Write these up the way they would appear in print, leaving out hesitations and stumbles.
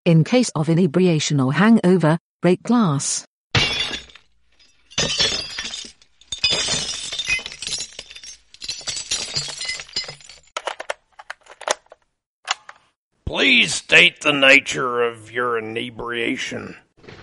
In case of inebriation or hangover, break glass. Please state the nature of your inebriation.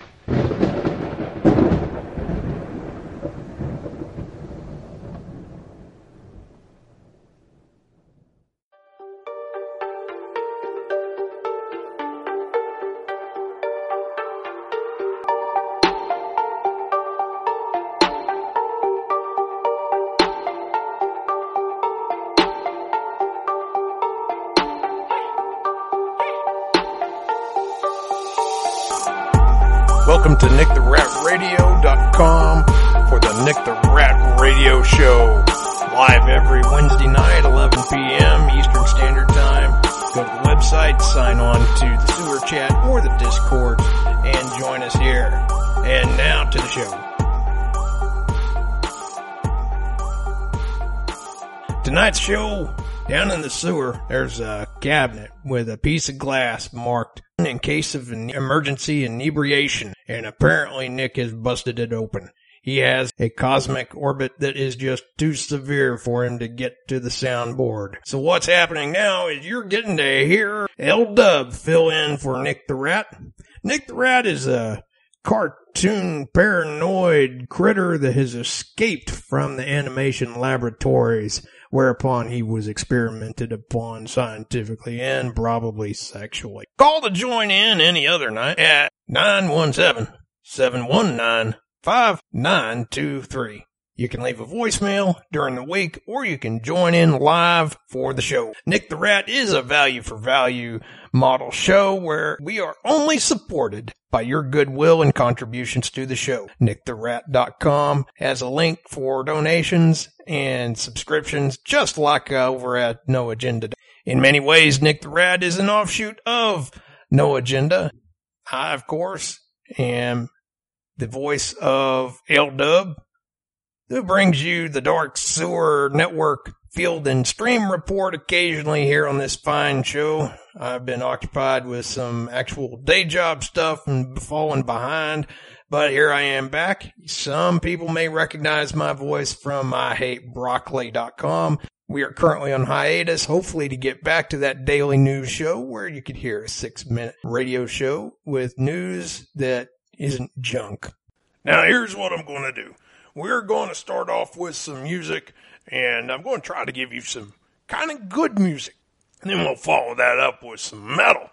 Welcome to NickTheRatRadio.com for the Nick the Rat Radio Show. Live every Wednesday night, 11 p.m. Eastern Standard Time. Go to the website, sign on to the sewer chat or the Discord, and join us here. And now to the show. Tonight's show, down in the sewer, there's a cabinet with a piece of glass marked in case of an emergency inebriation, and apparently Nick has busted it open. He has a cosmic orbit that is just too severe for him to get to the soundboard. So what's happening now is you're getting to hear L-Dub fill in for Nick the Rat. Nick the Rat is a cartoon paranoid critter that has escaped from the animation laboratories, whereupon he was experimented upon scientifically and probably sexually. Call to join in any other night at 917-719-5923. You can leave a voicemail during the week, or you can join in live for the show. Nick the Rat is a value for value model show where we are only supported by your goodwill and contributions to the show. NickTheRat.com has a link for donations and subscriptions, just like over at No Agenda. In many ways, Nick the Rat is an offshoot of No Agenda. I, of course, am the voice of L-Dub, who brings you the Dark Sewer Network field and stream report occasionally here on this fine show. I've been occupied with some actual day job stuff and fallen behind, but here I am back. Some people may recognize my voice from IHateBroccoli.com. We are currently on hiatus, hopefully to get back to that daily news show where you could hear a 6-minute radio show with news that isn't junk. Now here's what I'm going to do. We're going to start off with some music, and I'm going to try to give you some kind of good music. And then we'll follow that up with some metal,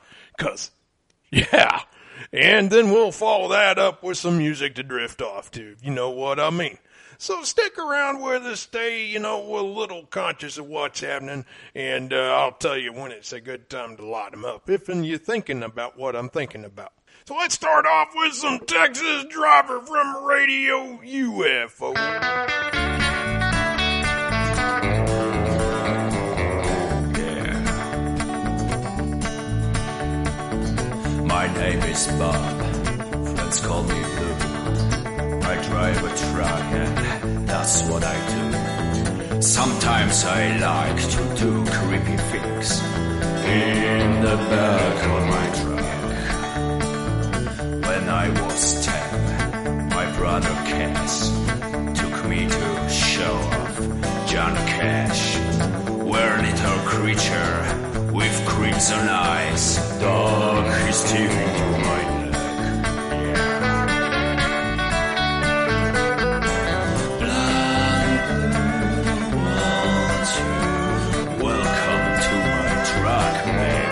and then we'll follow that up with some music to drift off to, you know what I mean. So stick around with us, stay, a little conscious of what's happening, and I'll tell you when it's a good time to light them up, if you're thinking about what I'm thinking about. So let's start off with some Texas Driver from Radio UFO. My name is Bob, friends call me Blue. I drive a truck and that's what I do. Sometimes I like to do creepy things in the back of my truck. When I was 10, my brother Cass took me to show off John Cash, where little creature with crimson eyes dug his teeth into my neck. Bloody blue, won't you welcome to my truck, baby?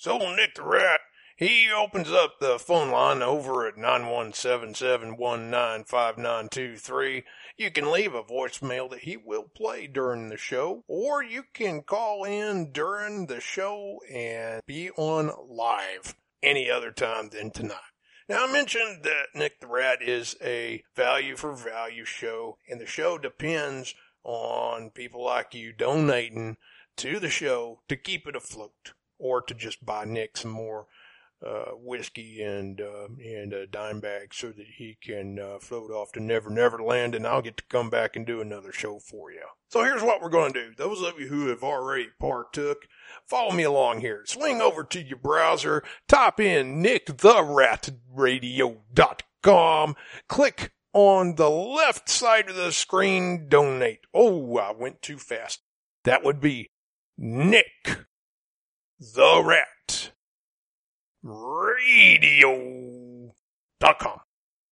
So Nick the Rat, he opens up the phone line over at 917-719-5923. You can leave a voicemail that he will play during the show, or you can call in during the show and be on live any other time than tonight. Now, I mentioned that Nick the Rat is a value for value show, and the show depends on people like you donating to the show to keep it afloat, or to just buy Nick some more whiskey and a dime bag so that he can float off to Never Never Land, and I'll get to come back and do another show for you. So here's what we're going to do. Those of you who have already partook, follow me along here. Swing over to your browser, type in nicktheratradio.com, click on the left side of the screen, donate. Oh, I went too fast. That would be Nick the Rat Radio.com.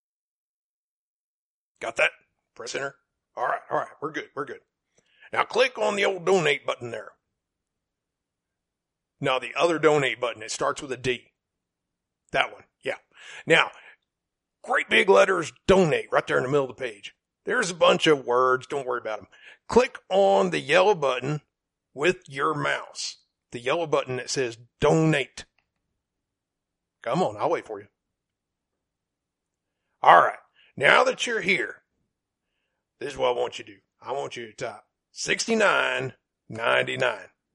Got that? Press enter. All right. We're good. Now click on the old donate button there. Now the other donate button, it starts with a D. That one. Yeah. Now, great big letters, donate, right there in the middle of the page. There's a bunch of words. Don't worry about them. Click on the yellow button with your mouse. The yellow button that says donate. Come on, I'll wait for you. All right. Now that you're here, this is what I want you to do. I want you to type $69.99.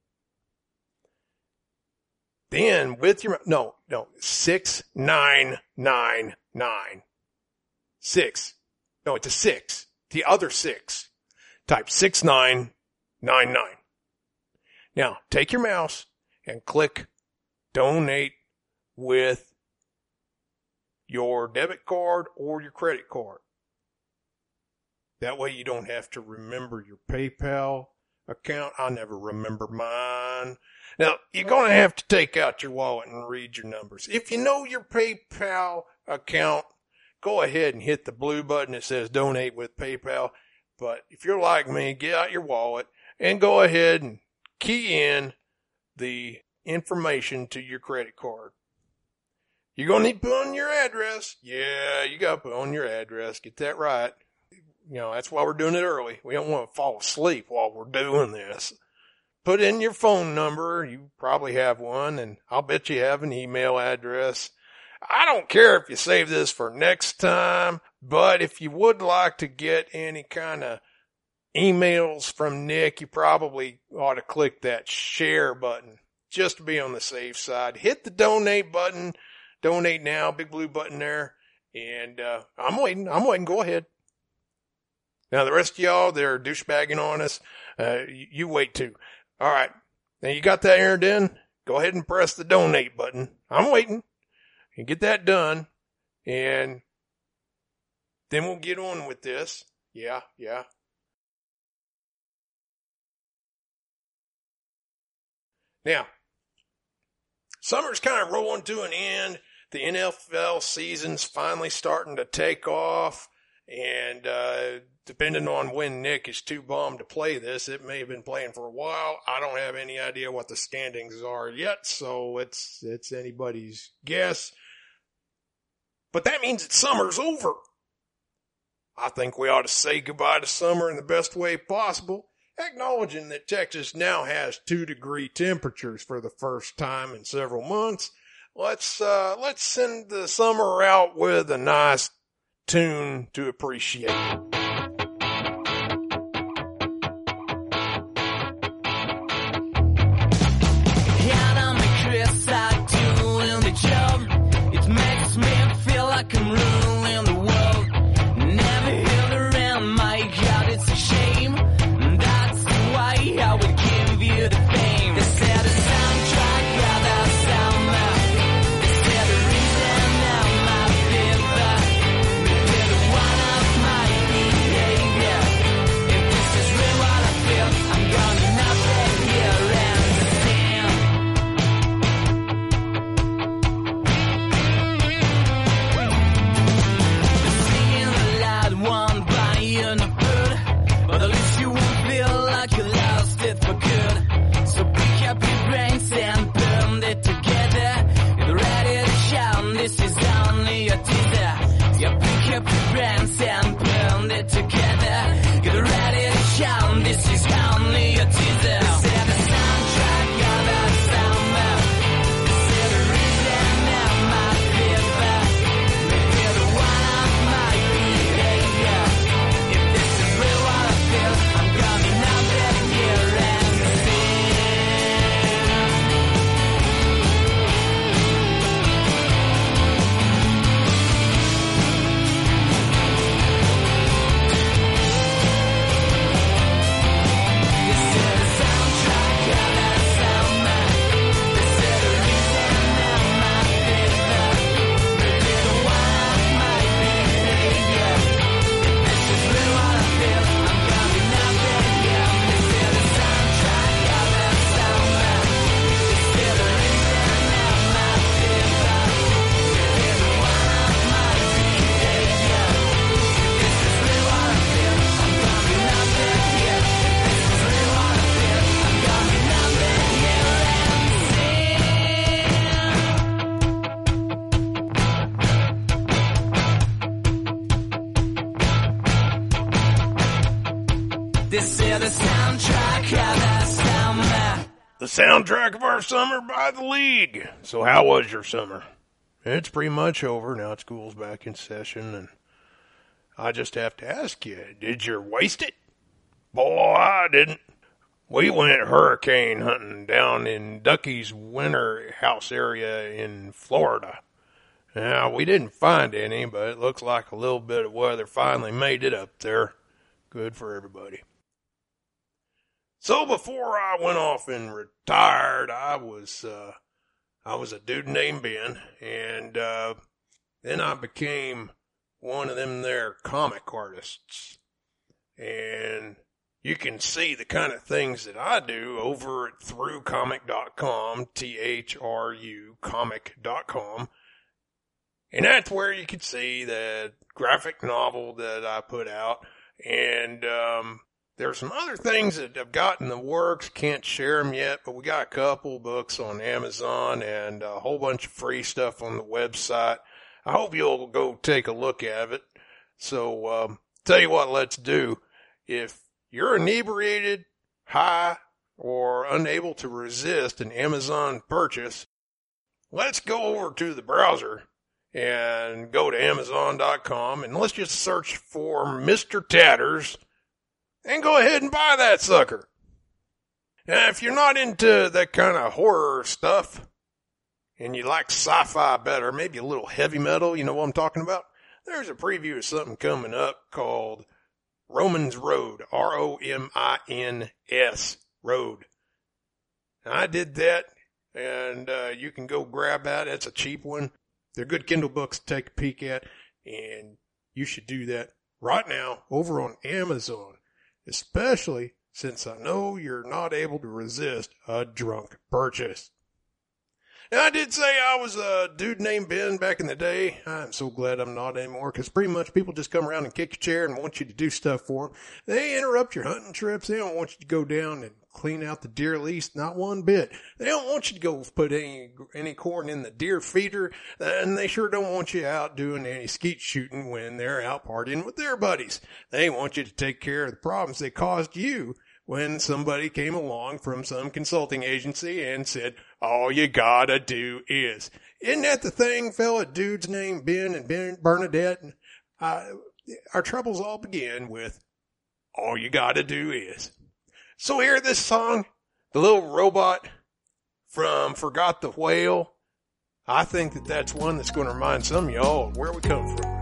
Then with your, no, 6999. 6. No, it's a 6. The other 6. Type 6999. Now, take your mouse and click donate with your debit card or your credit card. That way you don't have to remember your PayPal account. I never remember mine. Now, you're going to have to take out your wallet and read your numbers. If you know your PayPal account, go ahead and hit the blue button that says donate with PayPal. But if you're like me, get out your wallet and go ahead and key in the information to your credit card. You're going to need to put on your address. Yeah, you got to put on your address. Get that right. You know, that's why we're doing it early. We don't want to fall asleep while we're doing this. Put in your phone number. You probably have one, and I'll bet you have an email address. I don't care if you save this for next time, but if you would like to get any kind of emails from Nick, you probably ought to click that share button just to be on the safe side. Hit the donate button. Donate now, big blue button there. And I'm waiting. Go ahead. Now, the rest of y'all, they're douchebagging on us. You wait too. All right. Now, you got that entered in? Go ahead and press the donate button. I'm waiting. And get that done. And then we'll get on with this. Yeah. Now, summer's kind of rolling to an end. The NFL season's finally starting to take off. And depending on when Nick is too bummed to play this, it may have been playing for a while. I don't have any idea what the standings are yet, so it's anybody's guess. But that means that summer's over. I think we ought to say goodbye to summer in the best way possible, acknowledging that Texas now has 2-degree temperatures for the first time in several months. Let's send the summer out with a nice tune to appreciate. I'm ruling the world. Never held around, my God, it's a shame. That's why I would give you the fame. They said the soundtrack of the summer. They said the reason I might be back. Maybe the one of my This is the soundtrack of the summer. The soundtrack of our summer by The League. So how was your summer? It's pretty much over. Now school's back in session, and I just have to ask you, did you waste it? Boy, I didn't. We went hurricane hunting down in Ducky's winter house area in Florida. Now, we didn't find any, but it looks like a little bit of weather finally made it up there. Good for everybody. So before I went off and retired, I was a dude named Ben, and then I became one of them there comic artists. And you can see the kind of things that I do over at throughcomic.com, THRU comic.com. And that's where you can see that graphic novel that I put out. And there's some other things that I've got in the works. Can't share them yet, but we got a couple books on Amazon and a whole bunch of free stuff on the website. I hope you'll go take a look at it. So, tell you what, let's do. If you're inebriated, high, or unable to resist an Amazon purchase, let's go over to the browser and go to Amazon.com and let's just search for Mr. Tatters and go ahead and buy that sucker. Now, if you're not into that kind of horror stuff and you like sci-fi better, maybe a little heavy metal, you know what I'm talking about? There's a preview of something coming up called Romans Road, R-O-M-I-N-S, Road. Now, I did that, and you can go grab that. It's a cheap one. They're good Kindle books to take a peek at, and you should do that right now over on Amazon, especially since I know you're not able to resist a drunk purchase. Now, I did say I was a dude named Ben back in the day. I'm so glad I'm not anymore, because pretty much people just come around and kick your chair and want you to do stuff for them. They interrupt your hunting trips. They don't want you to go down and clean out the deer lease, not one bit. They don't want you to go put any corn in the deer feeder, and they sure don't want you out doing any skeet shooting when they're out partying with their buddies. They want you to take care of the problems they caused you when somebody came along from some consulting agency and said, all you gotta do is. Isn't that the thing, fella? Dudes named Ben and Bernadette? Our troubles all begin with, all you gotta do is. So hear this song, The Little Robot from Forgot the Whale. I think that that's one that's going to remind some of y'all of where we come from.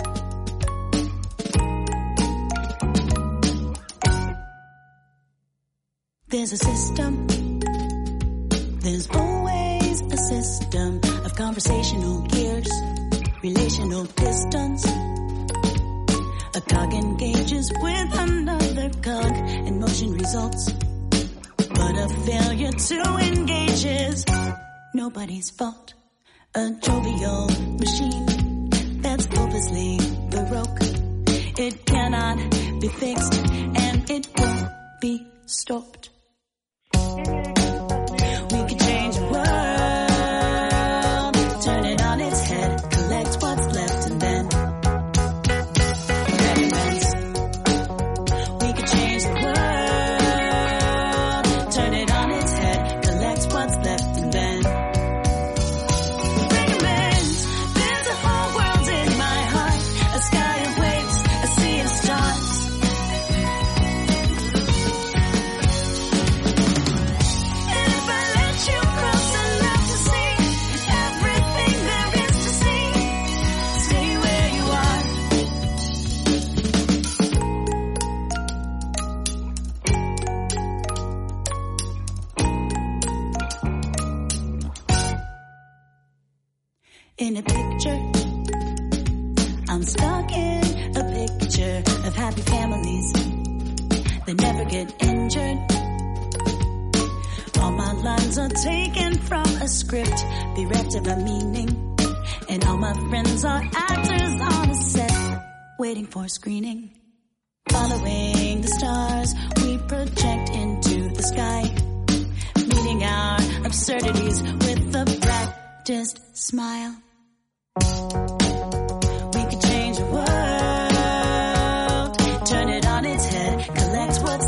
There's a system. There's always a system of conversational gears, relational distance. A cog engages with another cog and motion results. But a failure to engage is nobody's fault. A jovial machine that's hopelessly baroque. It cannot be fixed and it won't be stopped. We could change the world, turn it on its head, collect what's left and then recommence. We could change the world, turn it on its head, collect what's left and then recommence. There's a whole world in my heart, a sky of waves, a sea of stars. In a picture, I'm stuck in a picture of happy families that never get injured. All my lines are taken from a script, bereft of a meaning. And all my friends are actors on a set, waiting for screening. Following the stars, we project into the sky, meeting our absurdities with a practiced smile. We could change the world, turn it on its head, collect what's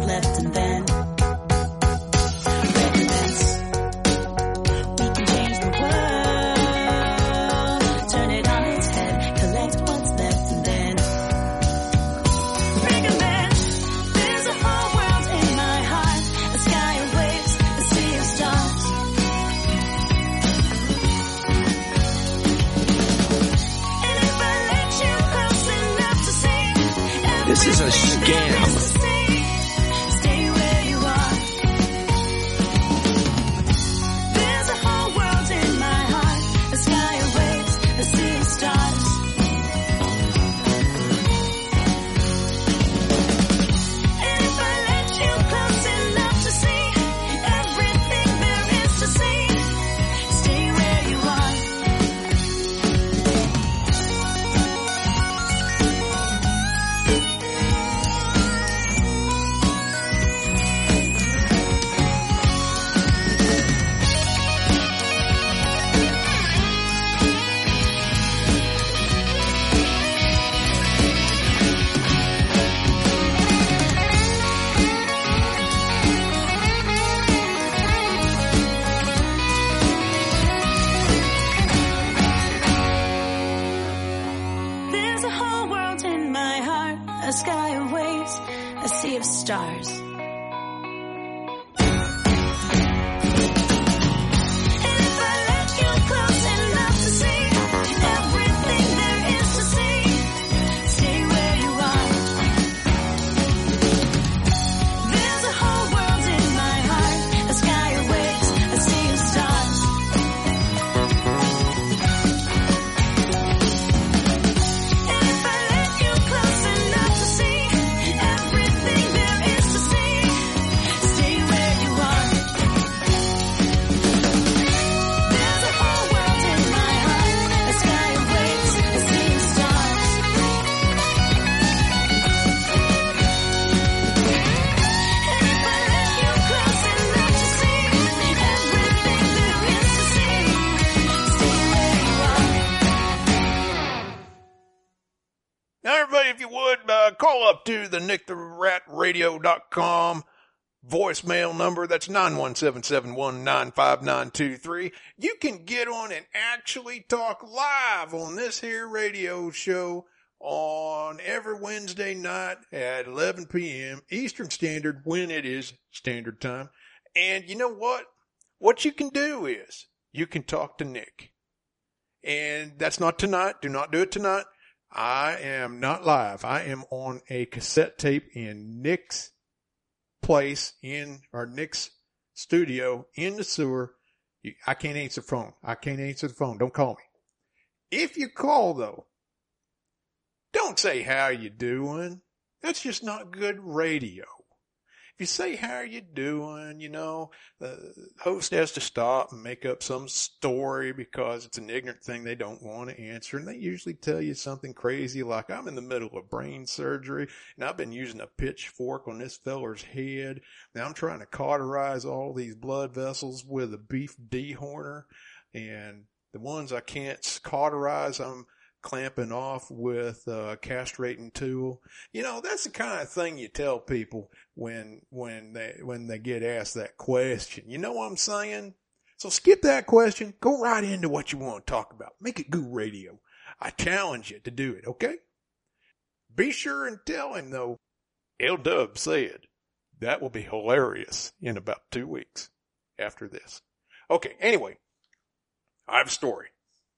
a scam. Stay where you are. There's a whole world in my heart, a sky of waves, a sea of stars. And if I let you close enough to see everything there is to see, stay where you are. There's a whole world in my heart, a sky of waves, a sea of stars. And if I let you close enough to see everything there is to see, stay where you are. There's a whole world in my heart, a sky of waves, a sea of stars. And if I let you close enough to see everything there is to see, stay where you are. There's a whole world in my heart, a sky of waves, a sea of stars. And if I let you close enough to see everything there is to see, stay where you are. Now, everybody, if you would, call up to the NickTheRatRadio.com voicemail number. That's 917-719-5923. You can get on and actually talk live on this here radio show on every Wednesday night at 11 p.m. Eastern Standard, when it is standard time. And you know what? What you can do is you can talk to Nick. And that's not tonight. Do not do it tonight. I am not live. I am on a cassette tape in Nick's place or Nick's studio in the sewer. I can't answer the phone. I can't answer the phone. Don't call me. If you call, though, don't say how you doing. That's just not good radio. If you say how you doing, the host has to stop and make up some story because it's an ignorant thing they don't want to answer. And they usually tell you something crazy like, I'm in the middle of brain surgery and I've been using a pitchfork on this feller's head. Now I'm trying to cauterize all these blood vessels with a beef dehorner, and the ones I can't cauterize, I'm clamping off with a castrating tool. That's the kind of thing you tell people when they get asked that question. You know what I'm saying? So skip that question. Go right into what you want to talk about. Make it good radio. I challenge you to do it, okay? Be sure and tell him, though, L-Dub said that will be hilarious in about 2 weeks after this. Okay, anyway, I have a story.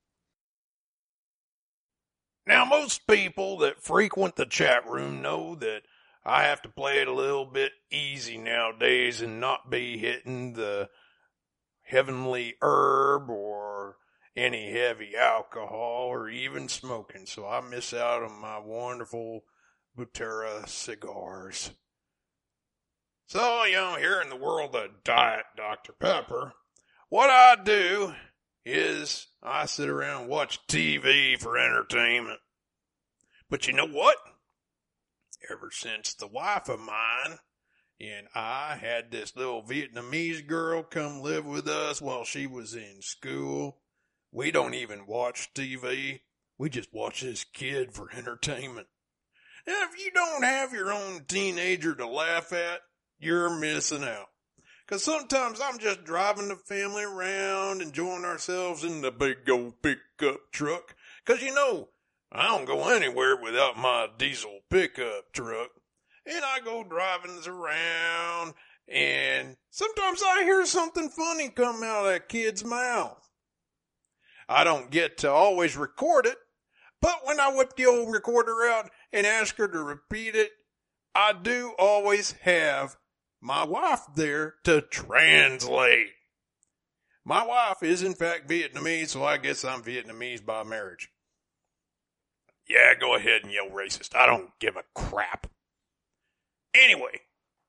Now, most people that frequent the chat room know that I have to play it a little bit easy nowadays and not be hitting the heavenly herb or any heavy alcohol or even smoking, so I miss out on my wonderful Butera cigars. So, here in the world of Diet Dr. Pepper, what I do is I sit around and watch TV for entertainment. But you know what? Ever since the wife of mine and I had this little Vietnamese girl come live with us while she was in school, we don't even watch TV. We just watch this kid for entertainment. And if you don't have your own teenager to laugh at, you're missing out. Because sometimes I'm just driving the family around, enjoying ourselves in the big old pickup truck. Because, I don't go anywhere without my diesel pickup truck. And I go driving around, and sometimes I hear something funny come out of that kid's mouth. I don't get to always record it, but when I whip the old recorder out and ask her to repeat it, I do always have my wife there to translate. My wife is in fact Vietnamese, so I guess I'm Vietnamese by marriage. Yeah, go ahead and yell racist. I don't give a crap. Anyway,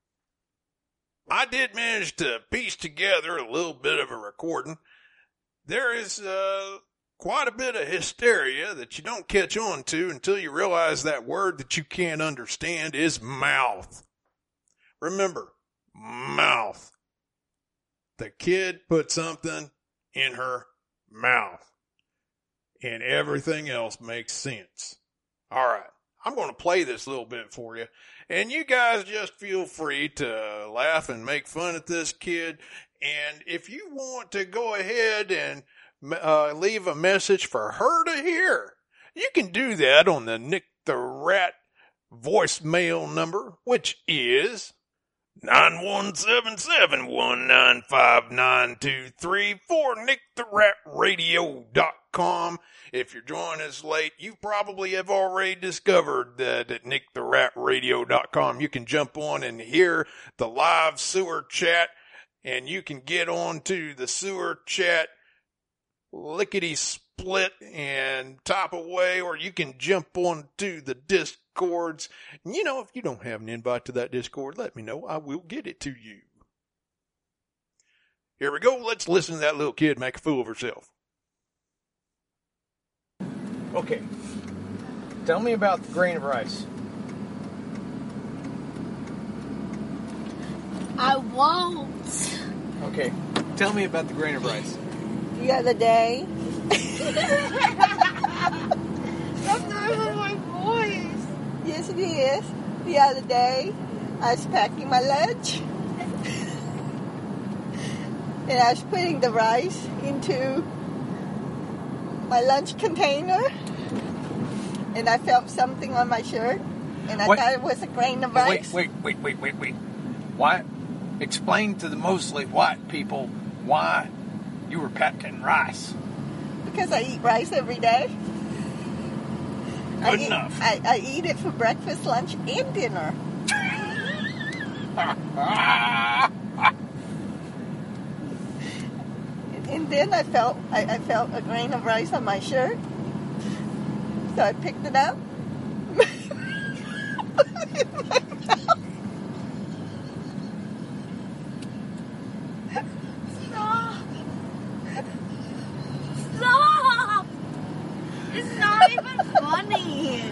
I did manage to piece together a little bit of a recording. There is quite a bit of hysteria that you don't catch on to until you realize that word that you can't understand is mouth. Remember, mouth. The kid put something in her mouth, and everything else makes sense. All right, I'm going to play this little bit for you, and you guys just feel free to laugh and make fun at this kid. And if you want to go ahead and leave a message for her to hear, you can do that on the Nick the Rat voicemail number, which is 9177195923 for nicktheratradio.com. If you're joining us late, you probably have already discovered that at nicktheratradio.com you can jump on and hear the live sewer chat, and you can get on to the sewer chat lickety split and top away, or you can jump on to the Discords. And you know, if you don't have an invite to that Discord, let me know. I will get it to you. Here we go. Let's listen to that little kid make a fool of herself. Okay. Tell me about the grain of rice. I won't. Okay. Tell me about the grain of rice. The other day. That's not even my voice. Yes, it is. The other day, I was packing my lunch. And I was putting the rice into my lunch container. And I felt something on my shirt. And I thought it was a grain of rice. Wait. Why? Explain to the mostly white people why you were packing rice. Because I eat rice every day. Good enough. I eat it for breakfast, lunch, and dinner. And then I felt a grain of rice on my shirt. So I picked it up. Put it in my mouth. Stop! It's not even funny.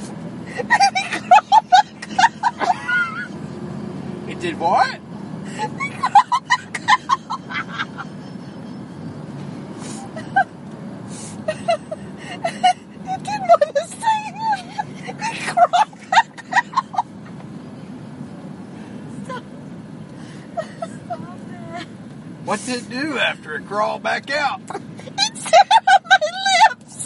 It did what? You didn't want to say it. It crawled back out. What did it do after it crawled back out? It sat on my lips.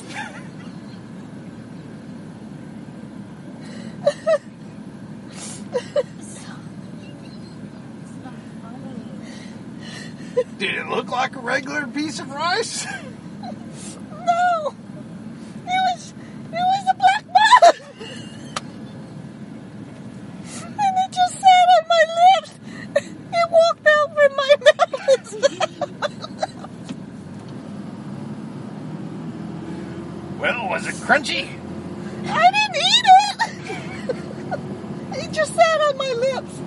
Did it look like a regular piece of rice? No. It was a black bug. And it just sat on my lips. It walked over my mouth and sat on my lips. Well, was it crunchy? I didn't eat it. It just sat on my lips.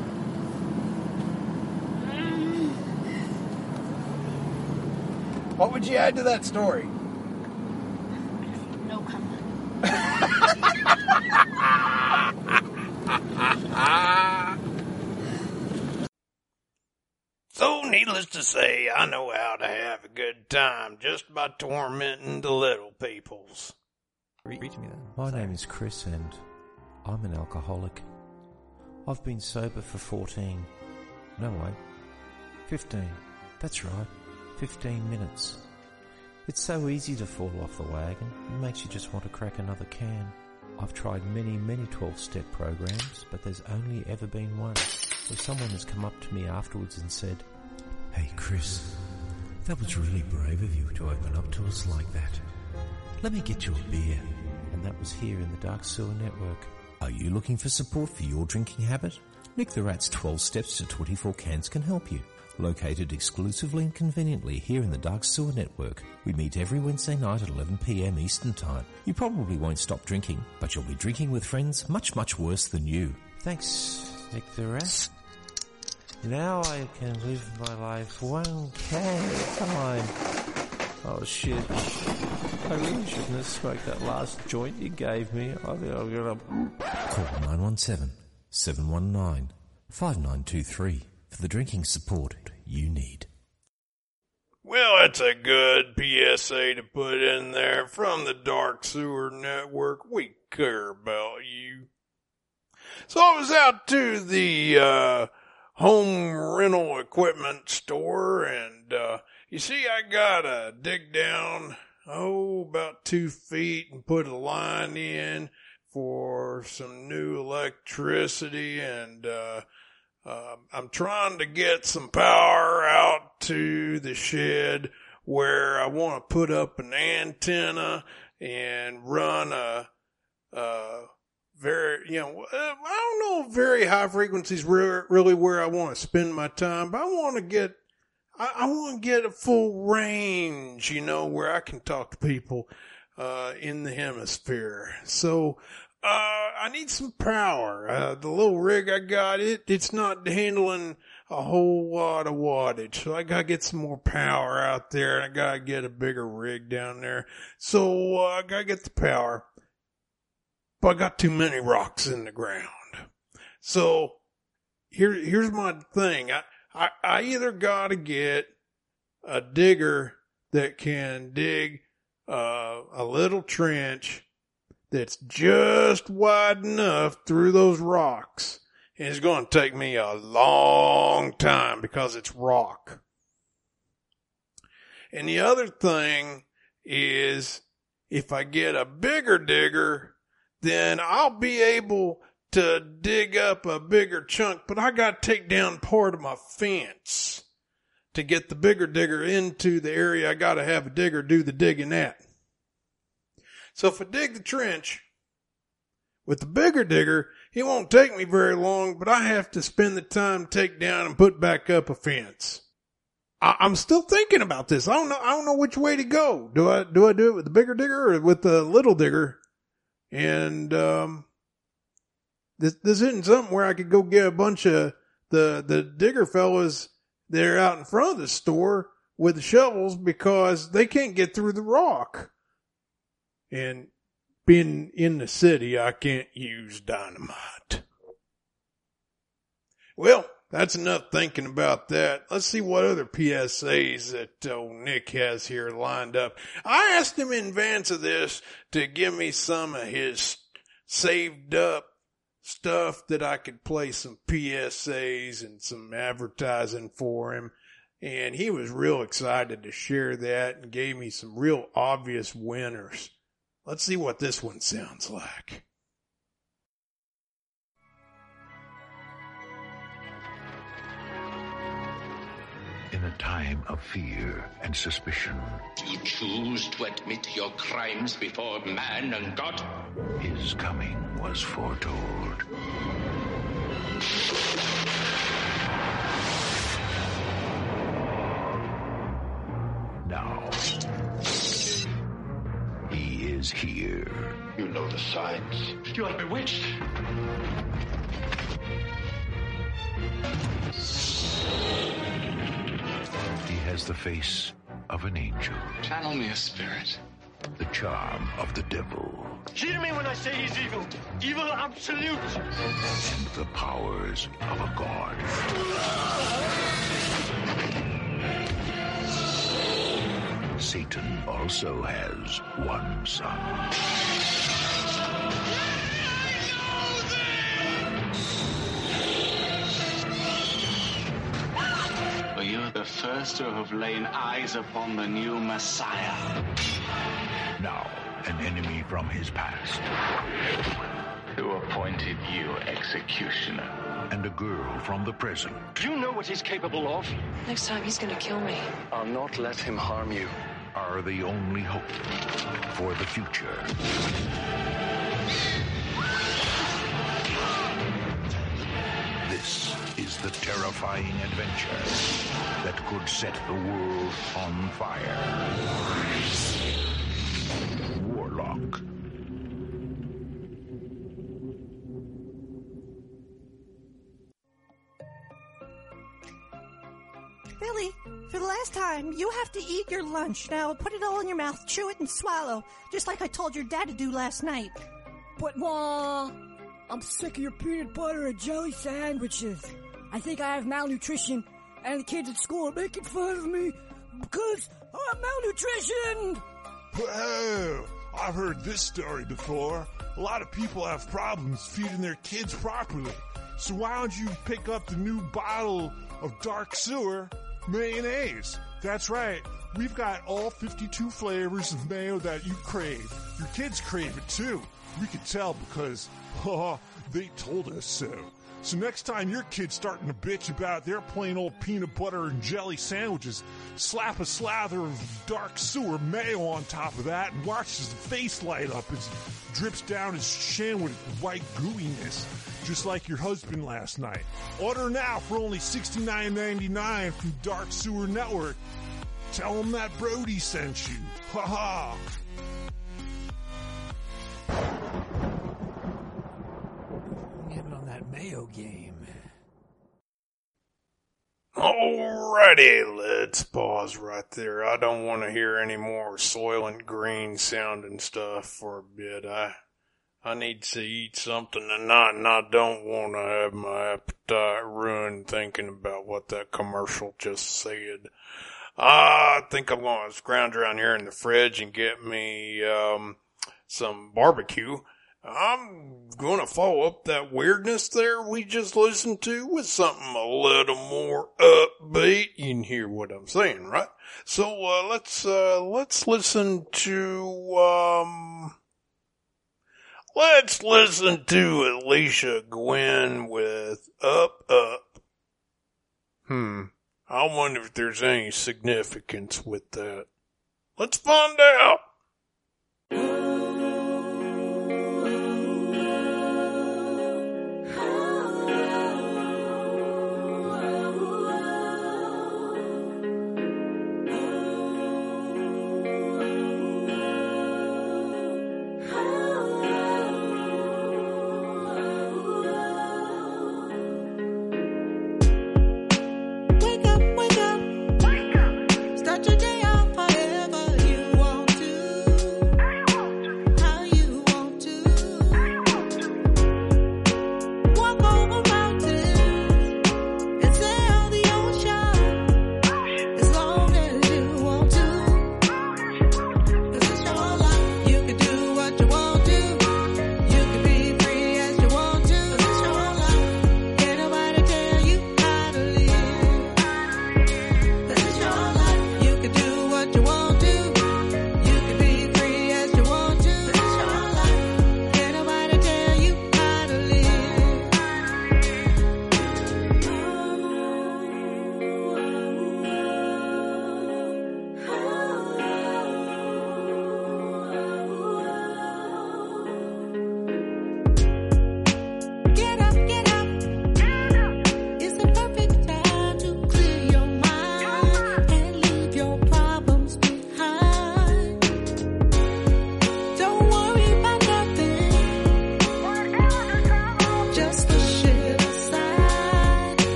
What would you add to that story? No comment. So, needless to say, I know how to have a good time just by tormenting the little peoples. Reach me then. My name is Chris and I'm an alcoholic. I've been sober for 14. No, wait. 15. That's right. 15 minutes. It's so easy to fall off the wagon. It makes you just want to crack another can. I've tried many 12-step programs, but there's only ever been one where someone has come up to me afterwards and said, "Hey Chris, that was really brave of you to open up to us like that. Let me get you a beer." And that was here in the Dark Sewer Network. Are you looking for support for your drinking habit? Nick the Rat's 12 Steps to 24 Cans can help you. Located exclusively and conveniently here in the Dark Sewer Network, we meet every Wednesday night at 11 p.m. Eastern Time. You probably won't stop drinking, but you'll be drinking with friends much, much worse than you. Thanks, Nick the Rat. Now I can live my life one can at a time. Oh shit. I really shouldn't have smoked that last joint you gave me. I'm gonna... Call 917-719-5923 for the drinking support you need. Well, that's a good PSA to put in there from the Dark Sewer Network. We care about you. So I was out to the home rental equipment store, and you see I gotta dig down, about 2 feet and put a line in for some new electricity, and I'm trying to get some power out to the shed where I want to put up an antenna and run a very, I don't know if very high frequencies really where I want to spend my time, but I want to get a full range, where I can talk to people in the hemisphere. So I need some power. The little rig I got, it's not handling a whole lot of wattage. So I gotta get some more power out there, and I gotta get a bigger rig down there. So I gotta get the power. But I got too many rocks in the ground. So here's my thing. I either gotta get a digger that can dig a little trench that's just wide enough through those rocks. And it's going to take me a long time because it's rock. And the other thing is, if I get a bigger digger, then I'll be able to dig up a bigger chunk, but I got to take down part of my fence to get the bigger digger into the area. I got to have a digger do the digging at. So if I dig the trench with the bigger digger, it won't take me very long, but I have to spend the time to take down and put back up a fence. I'm still thinking about this. I don't know which way to go. Do I do it with the bigger digger or with the little digger? And this isn't something where I could go get a bunch of the digger fellas that are out in front of the store with the shovels because they can't get through the rock. And being in the city, I can't use dynamite. Well, that's enough thinking about that. Let's see what other PSAs that Nick has here lined up. I asked him in advance of this to give me some of his saved up stuff that I could play some PSAs and some advertising for him. And he was real excited to share that and gave me some real obvious winners. Let's see what this one sounds like. In a time of fear and suspicion, you choose to admit your crimes before man and God. His coming was foretold. Now, he is here. You know the signs. You are bewitched. He has the face of an angel. Channel me a spirit. The charm of the devil. Hear me when I say he's evil. Evil absolute. And the powers of a god. Satan also has one son. You're the first to have laid eyes upon the new Messiah. Now, an enemy from his past. Who appointed you executioner? And a girl from the present. Do you know what he's capable of? Next time he's gonna kill me. I'll not let him harm you. Are the only hope for the future. This is the terrifying adventure that could set the world on fire. Warlock. Billy, for the last time, you have to eat your lunch. Now, put it all in your mouth, chew it, and swallow, just like I told your dad to do last night. But, Ma, I'm sick of your peanut butter and jelly sandwiches. I think I have malnutrition, and the kids at school are making fun of me because I'm malnutritioned. Whoa, I've heard this story before. A lot of people have problems feeding their kids properly. So why don't you pick up the new bottle of Dark Sewer mayonnaise? That's right. We've got all 52 flavors of mayo that you crave. Your kids crave it too. We can tell because, they told us so. So next time your kid's starting to bitch about their plain old peanut butter and jelly sandwiches, slap a slather of Dark Sewer mayo on top of that and watch his face light up as it drips down his chin with white gooiness, just like your husband last night. Order now for only $69.99 from Dark Sewer Network. Tell him that Brody sent you. Ha ha! Getting on that mayo game. Alrighty, let's pause right there. I don't want to hear any more Soylent Green sounding stuff for a bit. I need to eat something tonight, and I don't want to have my appetite ruined thinking about what that commercial just said. I think I'm going to scrounge around here in the fridge and get me some barbecue. I'm going to follow up that weirdness there we just listened to with something a little more upbeat. You can hear what I'm saying, right? So let's listen to let's listen to Alicia Gwen with Up Up. I wonder if there's any significance with that. Let's find out. Wake up, start your day off however you want to.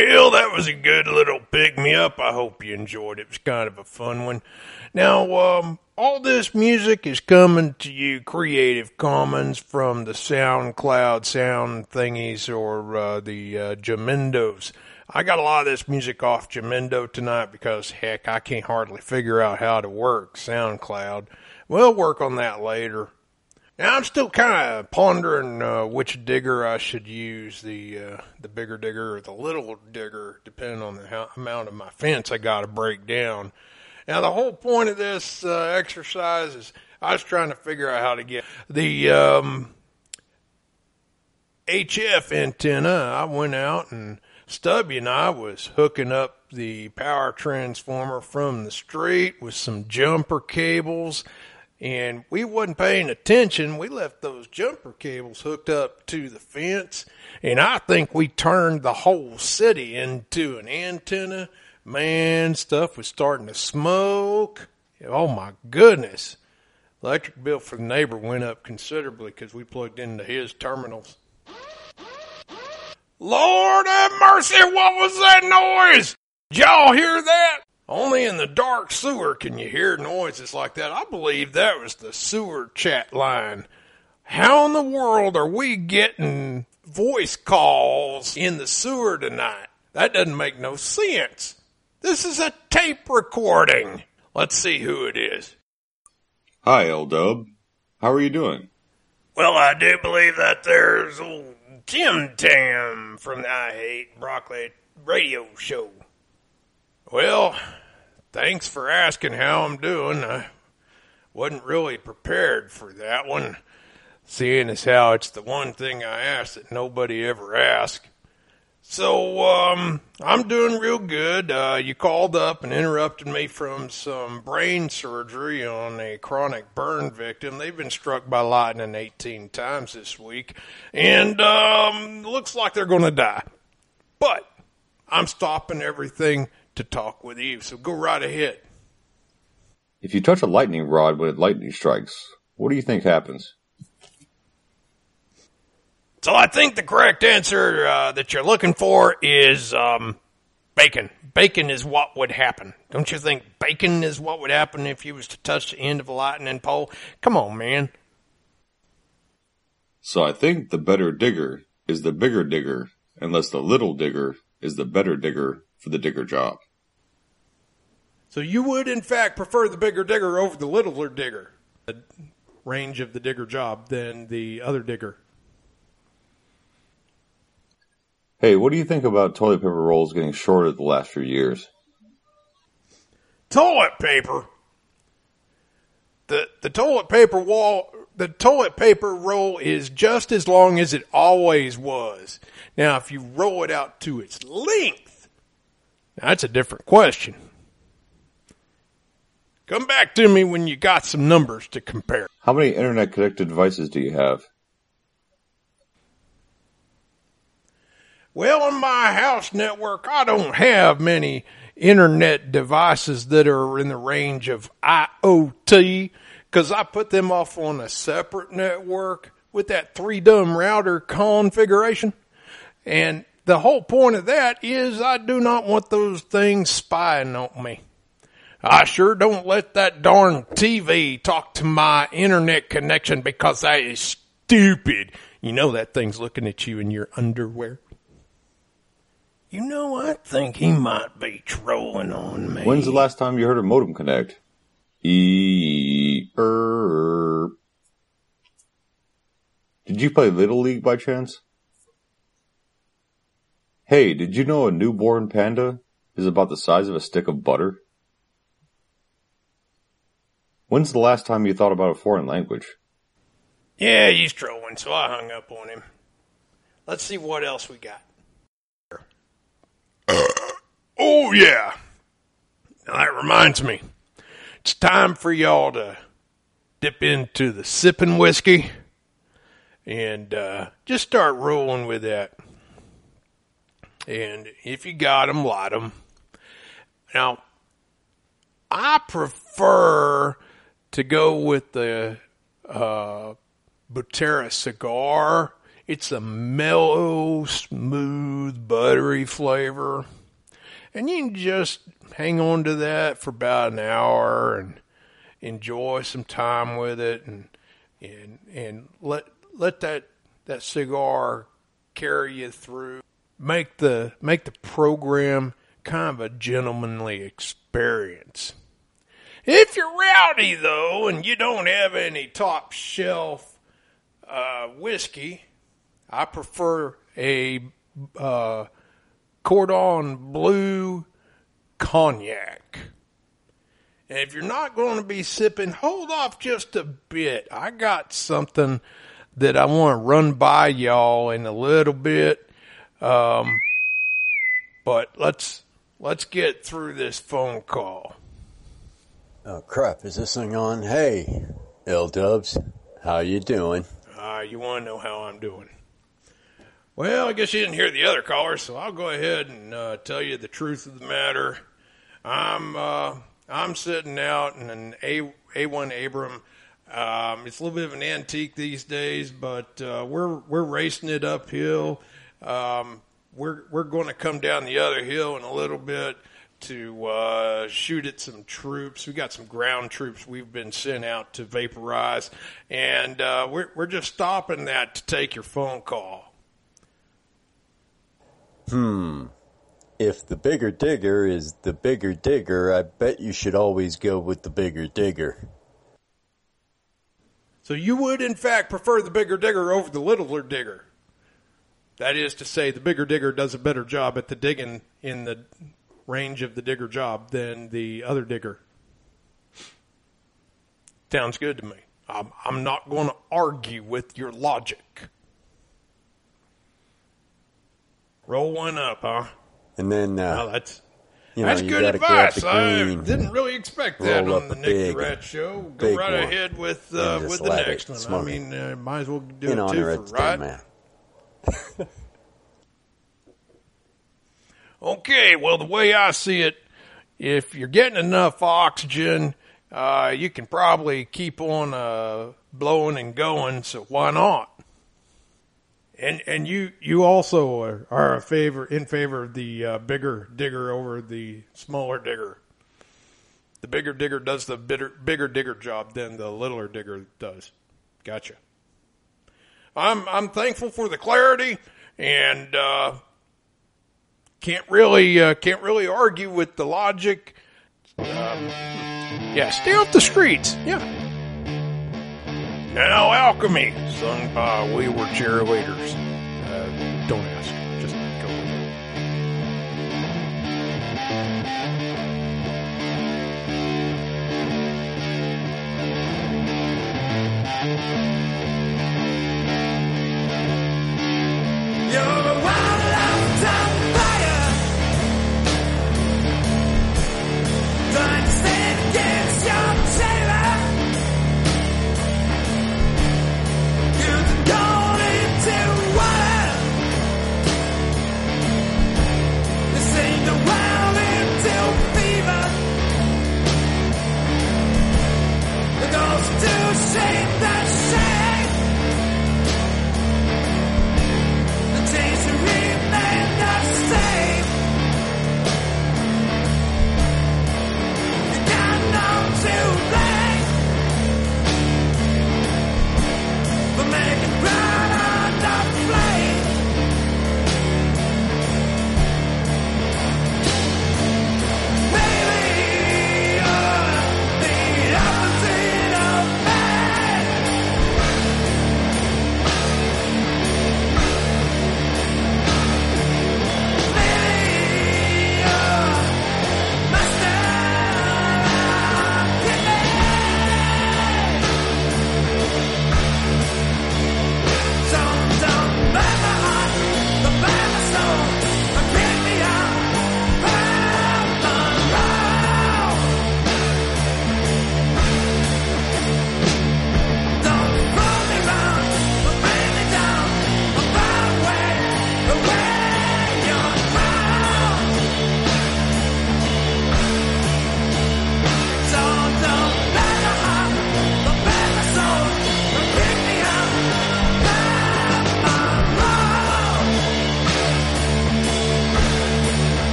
Well, that was a good little pick-me-up. I hope you enjoyed it. It was kind of a fun one. Now, all this music is coming to you Creative Commons from the SoundCloud sound thingies or the Jamindos. I got a lot of this music off Jamindo tonight because, heck, I can't hardly figure out how to work SoundCloud. We'll work on that later. Now, I'm still kind of pondering which digger I should use, the bigger digger or the little digger, depending on the amount of my fence I got to break down. Now, the whole point of this exercise is I was trying to figure out how to get the HF antenna. I went out and Stubby and I was hooking up the power transformer from the street with some jumper cables. And we wasn't paying attention. We left those jumper cables hooked up to the fence. And I think we turned the whole city into an antenna. Man, stuff was starting to smoke. Oh, my goodness. Electric bill for the neighbor went up considerably because we plugged into his terminals. Lord have mercy, what was that noise? Did y'all hear that? Only in the dark sewer can you hear noises like that. I believe that was the sewer chat line. How in the world are we getting voice calls in the sewer tonight? That doesn't make no sense. This is a tape recording. Let's see who it is. Hi, L-Dub. How are you doing? Well, I do believe that there's old Tim Tam from the I Hate Broccoli radio show. Well, thanks for asking how I'm doing. I wasn't really prepared for that one, seeing as how it's the one thing I asked that nobody ever asked. So, I'm doing real good. You called up and interrupted me from some brain surgery on a chronic burn victim. They've been struck by lightning 18 times this week, and looks like they're going to die. But I'm stopping everything to talk with you, so go right ahead. If you touch a lightning rod when lightning strikes, what do you think happens? So I think the correct answer that you're looking for is bacon. Bacon is what would happen. Don't you think bacon is what would happen if you was to touch the end of a lightning pole? Come on, man. So I think the better digger is the bigger digger, unless the little digger is the better digger for the digger job. So you would, in fact, prefer the bigger digger over the littler digger, the range of the digger job, than the other digger. Hey, what do you think about toilet paper rolls getting shorter the last few years? Toilet paper? The toilet paper roll is just as long as it always was. Now, if you roll it out to its length, that's a different question. Come back to me when you got some numbers to compare. How many internet-connected devices do you have? Well, on my house network, I don't have many internet devices that are in the range of IoT, because I put them off on a separate network with that 3-dumb router configuration. And the whole point of that is I do not want those things spying on me. I sure don't let that darn TV talk to my internet connection because that is stupid. You know that thing's looking at you in your underwear. You know, I think he might be trolling on me. When's the last time you heard a modem connect? Did you play Little League by chance? Hey, did you know a newborn panda is about the size of a stick of butter? When's the last time you thought about a foreign language? Yeah, he's trolling, so I hung up on him. Let's see what else we got. Oh, yeah. Now, that reminds me. It's time for y'all to dip into the sipping whiskey and just start rolling with that. And if you got them, light them. Now, I prefer to go with the Butera cigar It's a mellow, smooth, buttery flavor. And you can just hang on to that for about an hour and enjoy some time with it and let that cigar carry you through. Make the program kind of a gentlemanly experience. If you're rowdy, though, and you don't have any top shelf whiskey, I prefer a Cordon Bleu cognac. And if you're not going to be sipping, hold off just a bit. I got something that I want to run by y'all in a little bit. But let's get through this phone call. Oh crap, is this thing on? Hey, L-Dubs, how you doing? You want to know how I'm doing? Well, I guess you didn't hear the other caller, so I'll go ahead and tell you the truth of the matter. I'm sitting out in an A1 Abram. It's a little bit of an antique these days, but we're racing it uphill. We're going to come down the other hill in a little bit to shoot at some troops. We got some ground troops we've been sent out to vaporize, and we're just stopping that to take your phone call. If the bigger digger is the bigger digger, I bet you should always go with the bigger digger. So you would, in fact, prefer the bigger digger over the littler digger. That is to say, the bigger digger does a better job at the digging in the range of the digger job than the other digger. Sounds good to me. I'm not going to argue with your logic. Roll one up, huh? And then, that's you good advice. I didn't really expect that on the Nick the big, Rat Show. Go right one. ahead with the next one. Smoke. I mean, might as well do in it honor too, of right? man. Okay, well, the way I see it, if you're getting enough oxygen, you can probably keep on blowing and going, so why not? And you also are in favor of the bigger digger over the smaller digger. The bigger digger does the bigger digger job than the littler digger does. Gotcha. I'm thankful for the clarity, and can't really argue with the logic. Yeah, stay off the streets. Yeah. Now, Alchemy, sung by Wayward Cheerleaders. Don't ask. Just go with it. You're a wild lifetime fire. Trying to stand against your sailor. You can go into water.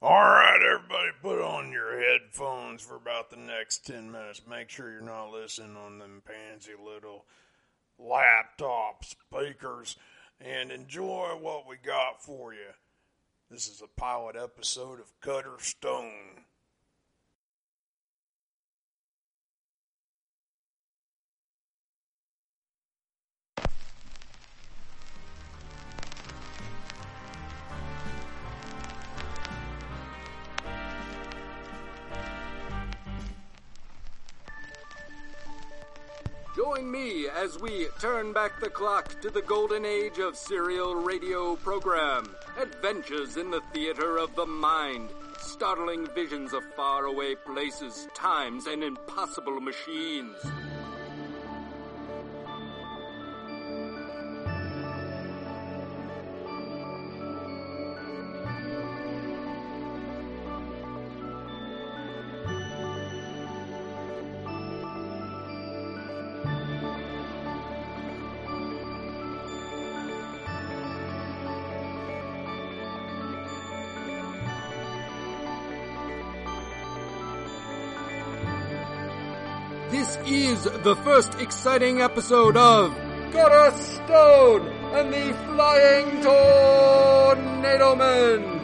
Alright, everybody, put on your headphones for about the next 10 minutes. Make sure you're not listening on them pansy little laptop speakers, and enjoy what we got for you. This is a pilot episode of Cutter Stone. Join me as we turn back the clock to the golden age of serial radio program. Adventures in the theater of the mind. Startling visions of faraway places, times, and impossible machines. This is the first exciting episode of Cutter Stone and the Flying Tornado Man.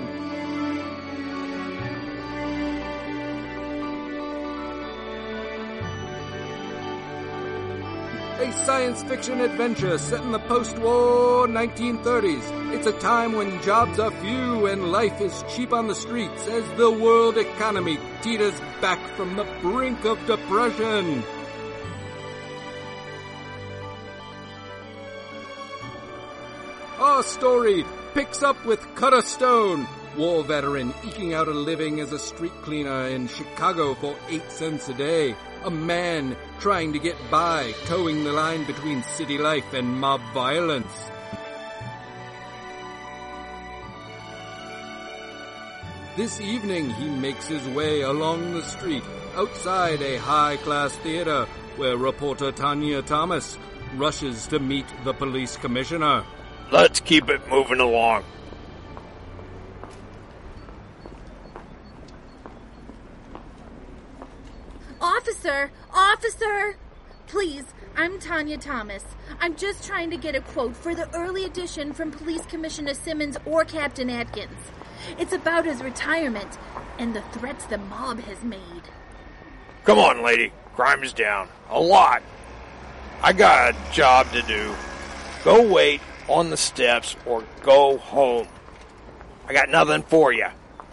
A science fiction adventure set in the post-war 1930s. It's a time when jobs are few and life is cheap on the streets as the world economy teeters back from the brink of depression. Our story picks up with Cutter Stone, war veteran eking out a living as a street cleaner in Chicago for 8 cents a day. A man trying to get by, towing the line between city life and mob violence. This evening, he makes his way along the street, outside a high-class theater, where reporter Tanya Thomas rushes to meet the police commissioner. Let's keep it moving along. Officer! Please, I'm Tanya Thomas. I'm just trying to get a quote for the early edition from Police Commissioner Simmons or Captain Atkins. It's about his retirement and the threats the mob has made. Come on, lady. Crime is down. A lot. I got a job to do. Go wait on the steps or go home. I got nothing for you.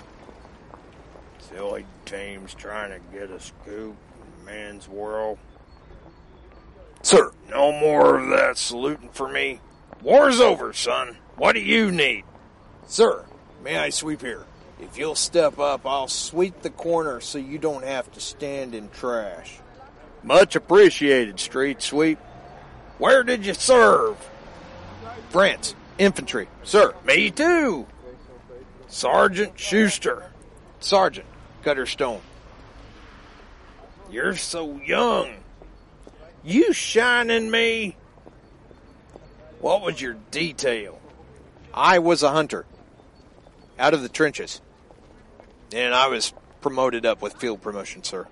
Silly dames trying to get a scoop. Man's world. Sir, no more of that saluting for me. War's over, son. What do you need? Sir, may I sweep here? If you'll step up, I'll sweep the corner so you don't have to stand in trash. Much appreciated, street sweep. Where did you serve? France, infantry. Sir. Me too. Sergeant Schuster. Sergeant Cutter Stone. You're so young. You shining me? What was your detail? I was a hunter. Out of the trenches. And I was promoted up with field promotion, sir.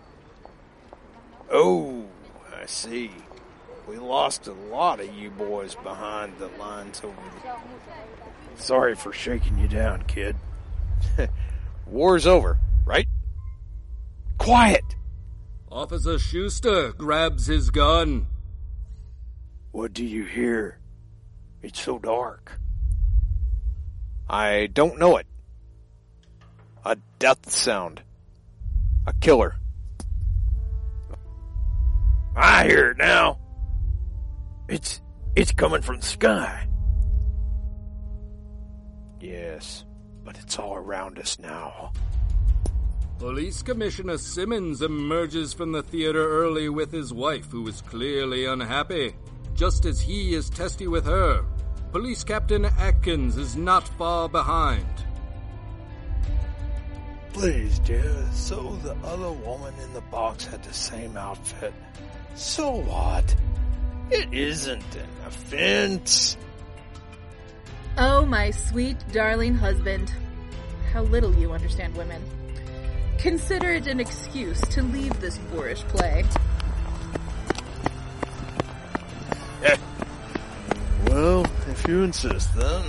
Oh, I see. We lost a lot of you boys behind the lines over there. Sorry for shaking you down, kid. War's over, right? Quiet! Officer Schuster grabs his gun. What do you hear? It's so dark. I don't know it. A death sound. A killer. I hear it now. It's coming from the sky. Yes, but it's all around us now. Police Commissioner Simmons emerges from the theater early with his wife, who is clearly unhappy. Just as he is testy with her, Police Captain Atkins is not far behind. Please, dear, so the other woman in the box had the same outfit. So what? It isn't an offense. Oh, my sweet, darling husband. how little you understand women. Consider it an excuse to leave this boorish play. Well, if you insist, then.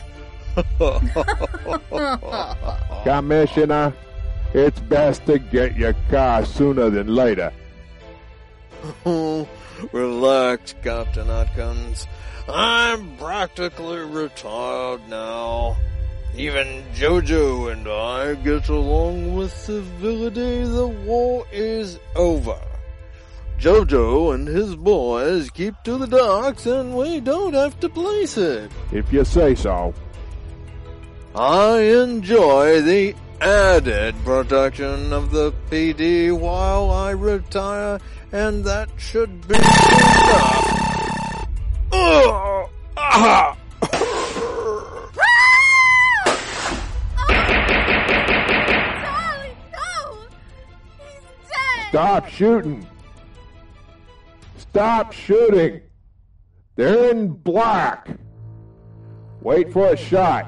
Commissioner, it's best to get your car sooner than later. Oh, relax, Captain Atkins. I'm practically retired now. Even Jojo and I get along with civility. The war is over. Jojo and his boys keep to the docks and we don't have to police it. If you say so. I enjoy the added protection of the PD while I retire, and that should be enough. Oh, ah. Charlie, no! He's dead! Stop shooting! Stop shooting! They're in black! Wait for a shot.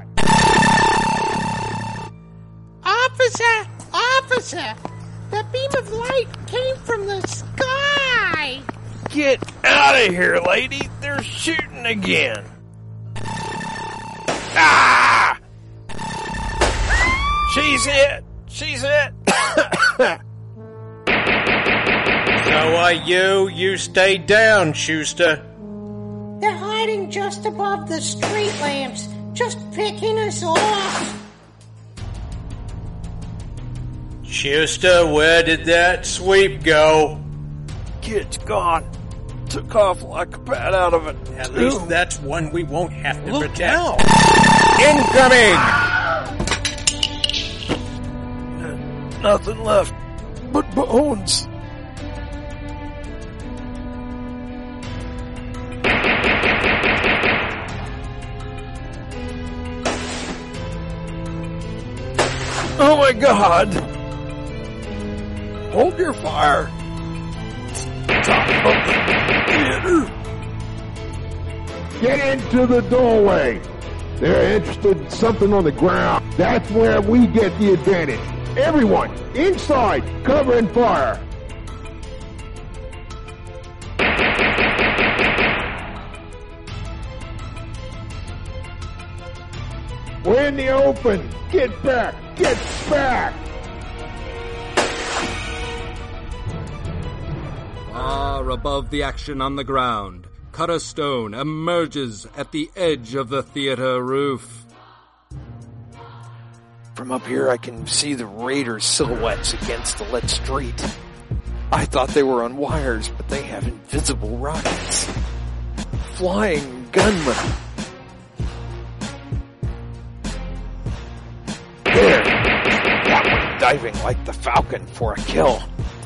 Officer! The beam of light came from the sky! Get out of here, lady! They're shooting again! Ah! She's it! She's it! So are you? You stay down, Schuster. They're hiding just above the street lamps, just picking us off. Schuster, where did that sweep go? Kid's gone. Took off like a bat out of it. At least that's one we won't have to Look protect. out. Incoming! Nothing left but bones. Oh my God! Hold your fire. Top of the theater. Get into the doorway. They're interested in something on the ground. That's where we get the advantage. Everyone, inside, cover and fire. We're in the open. Get back. Get back. Far above the action on the ground, Cutter Stone emerges at the edge of the theater roof. From up here, I can see the Raiders' silhouettes against the lit street. I thought they were on wires, but they have invisible rockets. Flying gunmen. There! That one diving like the Falcon for a kill.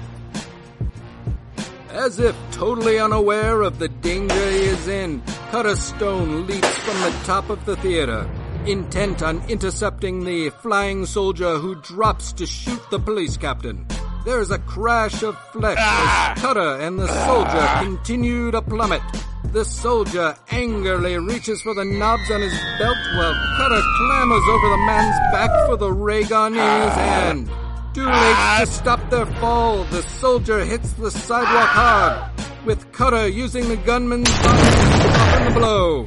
As if totally unaware of the danger he is in, Cutter Stone leaps from the top of the theater, intent on intercepting the flying soldier who drops to shoot the police captain. There is a crash of flesh as Cutter and the soldier continue to plummet. The soldier angrily reaches for the knobs on his belt while Cutter clambers over the man's back for the ray gun in his hand. Too late to stop their fall, the soldier hits the sidewalk hard, with Cutter using the gunman's body to soften the blow.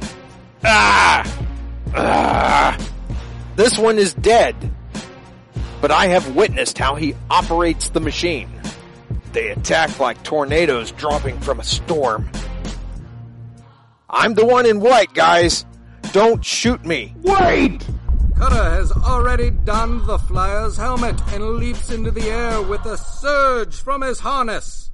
This one is dead, but I have witnessed how he operates the machine. They attack like tornadoes dropping from a storm. I'm the one in white, guys. Don't shoot me. Wait! Cutter has already donned the flyer's helmet and leaps into the air with a surge from his harness.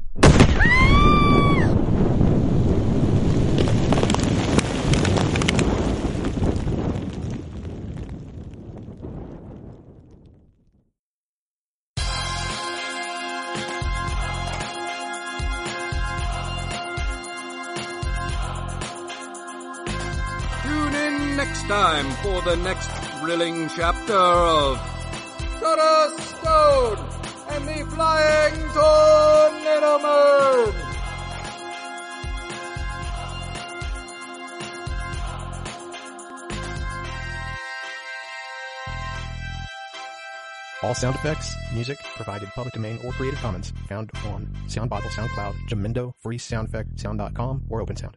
Tune in next time for the next thrilling chapter of Cutter Stone and the Flying Tornado Man. All sound effects, music provided public domain or Creative Commons, found on SoundBible, SoundCloud, Jamendo, Free Sound Effect, Sound.com, or OpenSound.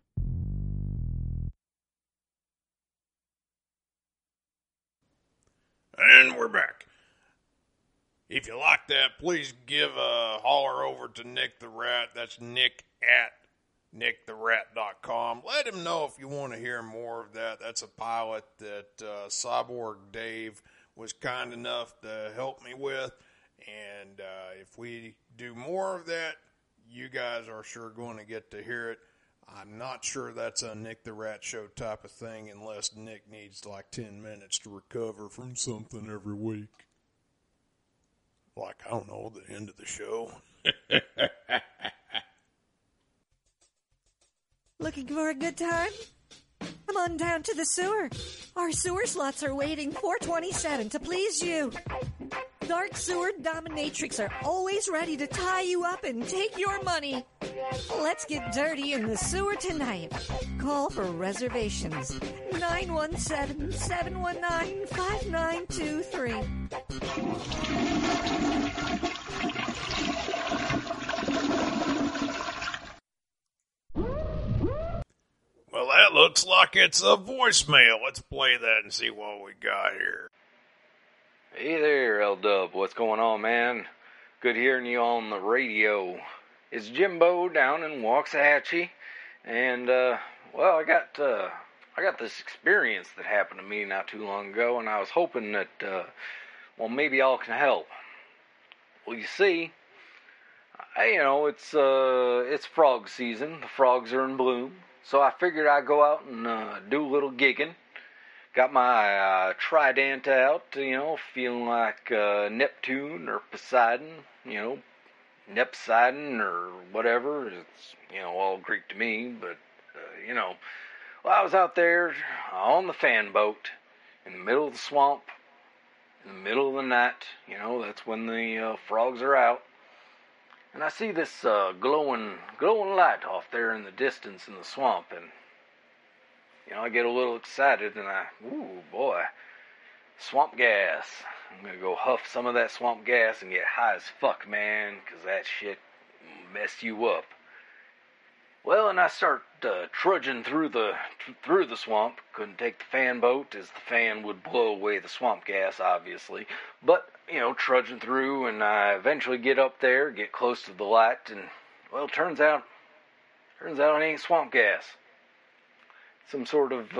And we're back. If you like that, please give a holler over to Nick the Rat. That's Nick at nicktherat.com. Let him know if you want to hear more of that. That's a pilot that Cyborg Dave was kind enough to help me with. And if we do more of that, you guys are sure going to get to hear it. I'm not sure that's a Nick the Rat show type of thing unless Nick needs like 10 minutes to recover from something every week. Like, I don't know, the end of the show. Looking for a good time? Come on down to the sewer. Our sewer slots are waiting 427 to please you. Dark sewer dominatrix are always ready to tie you up and take your money. Let's get dirty in the sewer tonight. Call for reservations. 917-719-5923. Well, that looks like it's a voicemail. Let's play that and see what we got here. Hey there, L-Dub. What's going on, man? Good hearing you on the radio. It's Jimbo down in Waxahachie, and, well, I got this experience that happened to me not too long ago, and I was hoping that, well, maybe y'all can help. Well, you see, it's frog season. The frogs are in bloom, so I figured I'd go out and do a little gigging. Got my trident out, feeling like Neptune or Poseidon, Nepsidon or whatever. It's, all Greek to me, but, well, I was out there on the fan boat in the middle of the swamp, in the middle of the night. That's when the frogs are out. And I see this glowing light off there in the distance in the swamp, and I get a little excited, and ooh, boy, swamp gas. I'm going to go huff some of that swamp gas and get high as fuck, man, because that shit mess you up. Well, and I start trudging through the swamp. Couldn't take the fan boat, as the fan would blow away the swamp gas, obviously. But, trudging through, and I eventually get up there, get close to the light, and, well, turns out it ain't swamp gas. Some sort of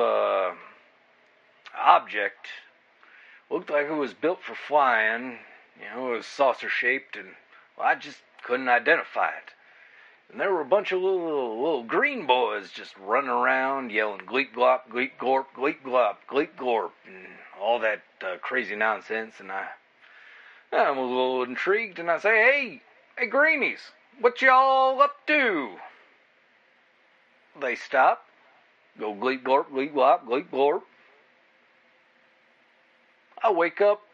object. Looked like it was built for flying. It was saucer-shaped, and well, I just couldn't identify it. And there were a bunch of little green boys just running around yelling gleep glop, gleep glorp, gleep glop, gleep glorp, and all that crazy nonsense. And I'm a little intrigued, and I say, hey greenies, what y'all up to? They stop. Go gleep glorp, gleep glop, gleep glorp. I wake up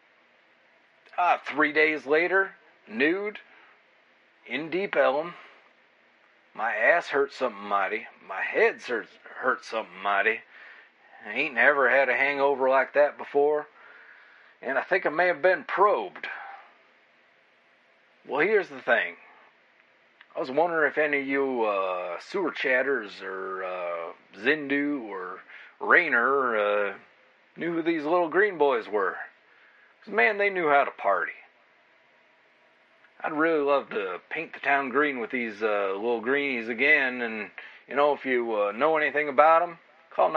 3 days later, nude, in Deep Ellum. My ass hurts something mighty. My head hurts something mighty. I ain't never had a hangover like that before. And I think I may have been probed. Well, here's the thing. I was wondering if any of you sewer chatters or Zindu or Rainer knew who these little green boys were. Because, man, they knew how to party. I'd really love to paint the town green with these little greenies again. And, if you know anything about them, call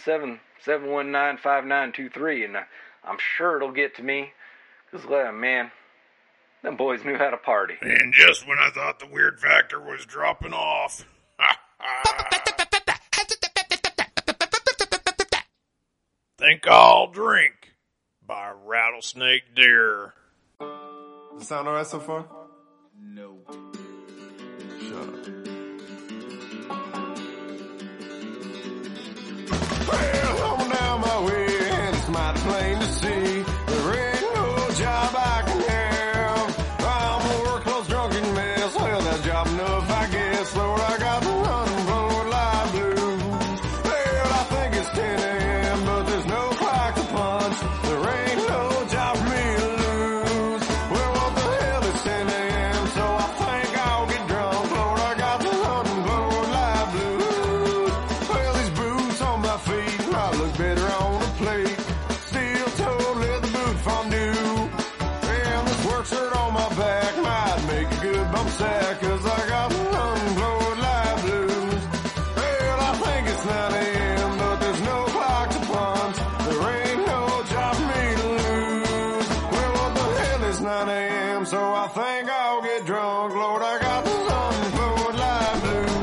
917-719-5923. And I'm sure it'll get to me. Because, man, them boys knew how to party. And just when I thought the weird factor was dropping off. Think I'll Drink by Rattlesnake Deer. The sound alright so far? No. Shut up. Well, I'm down my way, and it's mighty plain to see. There ain't no job I can have. I'm a work-clothes drunken mess. Well, that's job enough, I guess. Lord, I got the running road live blues. Well, I think it's 10 a.m., but there's no clock to punch. There ain't no job for me to lose. I think I'll get drunk. Lord, I got the unemployed life blues.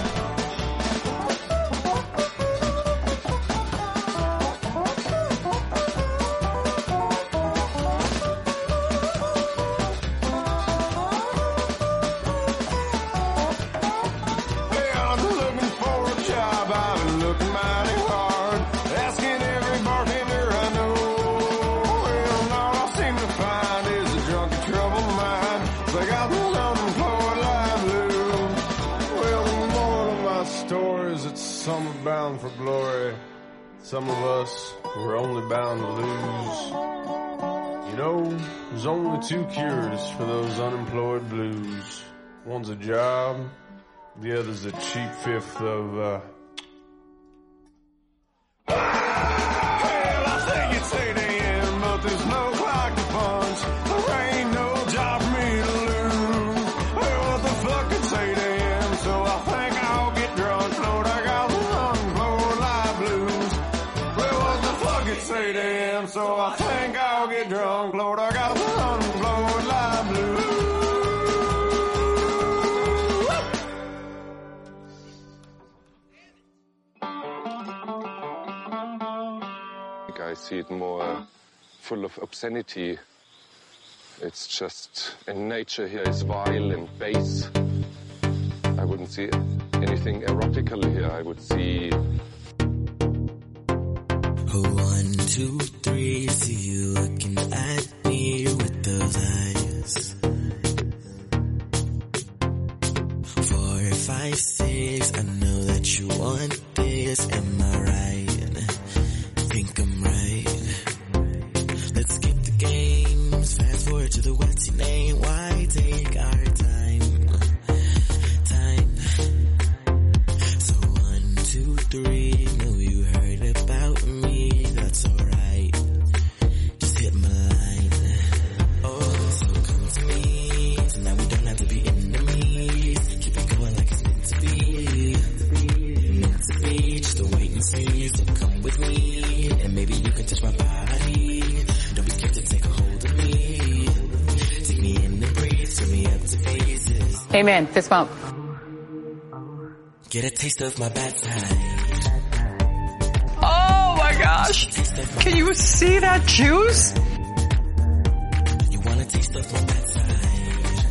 Some are bound for glory. Some of us were only bound to lose. You know, there's only two cures for those unemployed blues. One's a job, the other's a cheap fifth of, Hell, I think it's 8 a.m., but there's no clock to punch. There ain't no job for me to lose. Well, what the fuck, it's 8 a.m., so I think I'll get drunk. Lord, I got the unemployed life blues. Well, what the fuck, it's 8 a.m., so I think I'll get drunk. Lord, I got the unemployed life blues. I see it more full of obscenity. It's just in nature here is vile and base. I wouldn't see anything erotical here. I would see 1, 2, 3, see you looking at me with those eyes. 4, 5, 6, I know that you want this. Am I right? Think I'm right. Let's skip the games, fast forward to the what's your name. Why take our time? So 1, 2, 3, know you heard about me. That's alright. Just hit my line. Oh, so come to me. So now we don't have to be enemies. Keep it going like it's meant to be. Meant to be, just a wait and see. So come with me. And maybe you can touch my body. Don't be scared to take a hold of me. Take me in and breathe, turn me up to phases. Amen. Fist bump. Get a taste of my bad side. Oh my gosh. Can you see that juice? You want a taste of my bad side.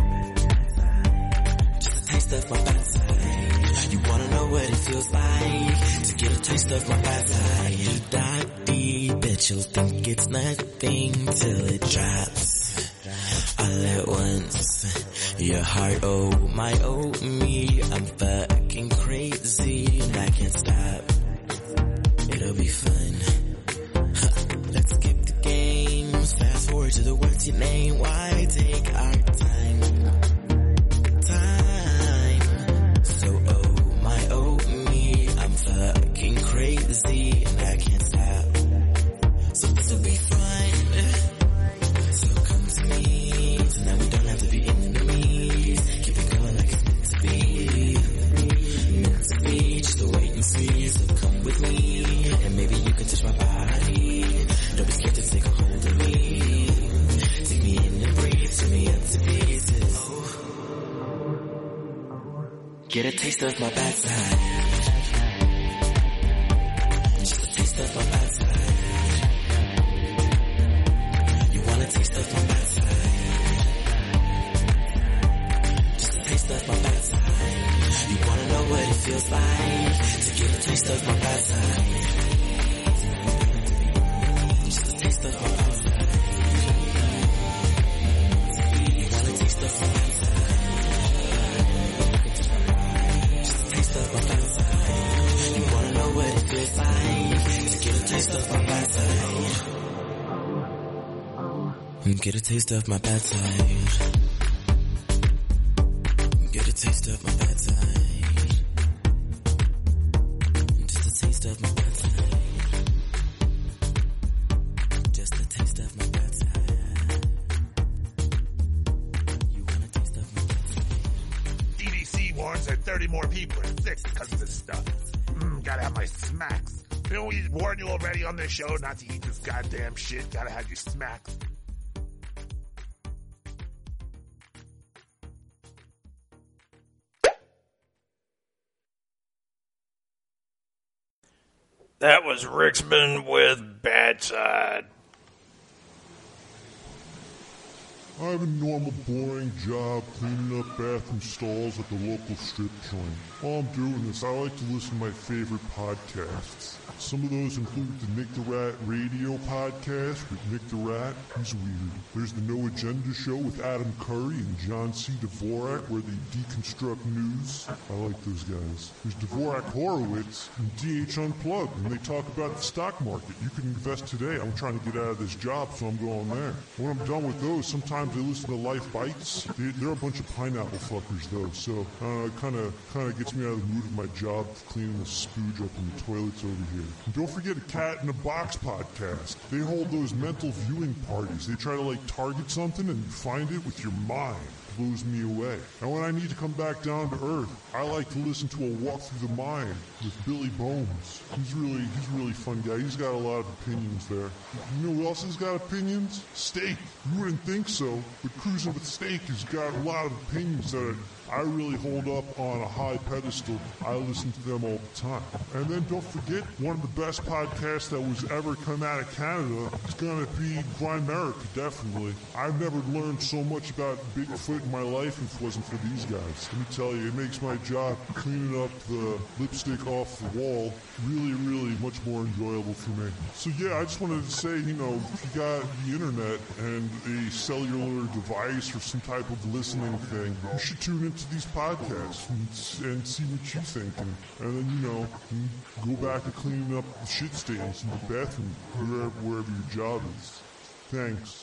Just a taste of my bad side. You wanna know what it feels like to get a taste of my bad side. You dive deep, bet you'll think it's nothing till it drops all at once. Your heart, oh my, oh me, I'm fucking crazy and I can't stop. It'll be fun. Let's skip the games, fast forward to the what's your name. Why take our time? So oh my, oh me, I'm fucking crazy and I can't stop. So this will be fun. So come to me. So now we don't have to be enemies. Keep it going like it's meant to be. Meant to be, just a wait and see. So come with me. And maybe you can touch my body. Don't be scared to take a hold of me. Take me in and breathe, turn me up to pieces. Get a taste of my bad side. Just a taste of my bad side. You want a taste of my bad side. Just a taste of my bad side. You wanna know what it feels like to get a taste of my bad side. Just a taste of my bad side. You want a taste of my bad side. You wanna know what it feels like to get a taste of my bad side. Get a taste of my bad side. Get a taste of my bad side. Just a taste of my bad side. Just a taste of my bad side. You want a taste of my bad side? EDC warns that 30 more people are sick because of this stuff. Gotta have my smacks. Didn't we warn you already on this show not to eat this goddamn shit? Gotta have your smacks. That was Ricksman with Bad Side. I have a normal, boring job cleaning up bathroom stalls at the local strip joint. While I'm doing this, I like to listen to my favorite podcasts. Some of those include the Nick the Rat radio podcast with Nick the Rat. He's weird. There's the No Agenda show with Adam Curry and John C. Dvorak, where they deconstruct news. I like those guys. There's Dvorak Horowitz and DH Unplugged, and they talk about the stock market. You can invest today. I'm trying to get out of this job, so I'm going there. When I'm done with those, sometimes I listen to Life Bites. They're a bunch of pineapple fuckers, though, so it kind of gets me out of the mood of my job cleaning the spooge up in the toilets over here. And don't forget a Cat in a Box podcast. They hold those mental viewing parties. They try to target something and find it with your mind. Blows me away. And when I need to come back down to earth, I like to listen to a Walk Through the Mind with Billy Bones. He's really fun guy. He's got a lot of opinions there. You know who else has got opinions? Steak. You wouldn't think so, but Cruising with Steak has got a lot of opinions that I really hold up on a high pedestal. I listen to them all the time. And then don't forget, one of the best podcasts that was ever come out of Canada is going to be Grimerica, definitely. I've never learned so much about Bigfoot in my life if it wasn't for these guys. Let me tell you, it makes my job cleaning up the lipstick off the wall really, really much more enjoyable for me. So yeah, I just wanted to say, if you got the internet and a cellular device or some type of listening thing, you should tune into these podcasts and see what you think. And then, go back to cleaning up the shit stains in the bathroom, wherever your job is. Thanks.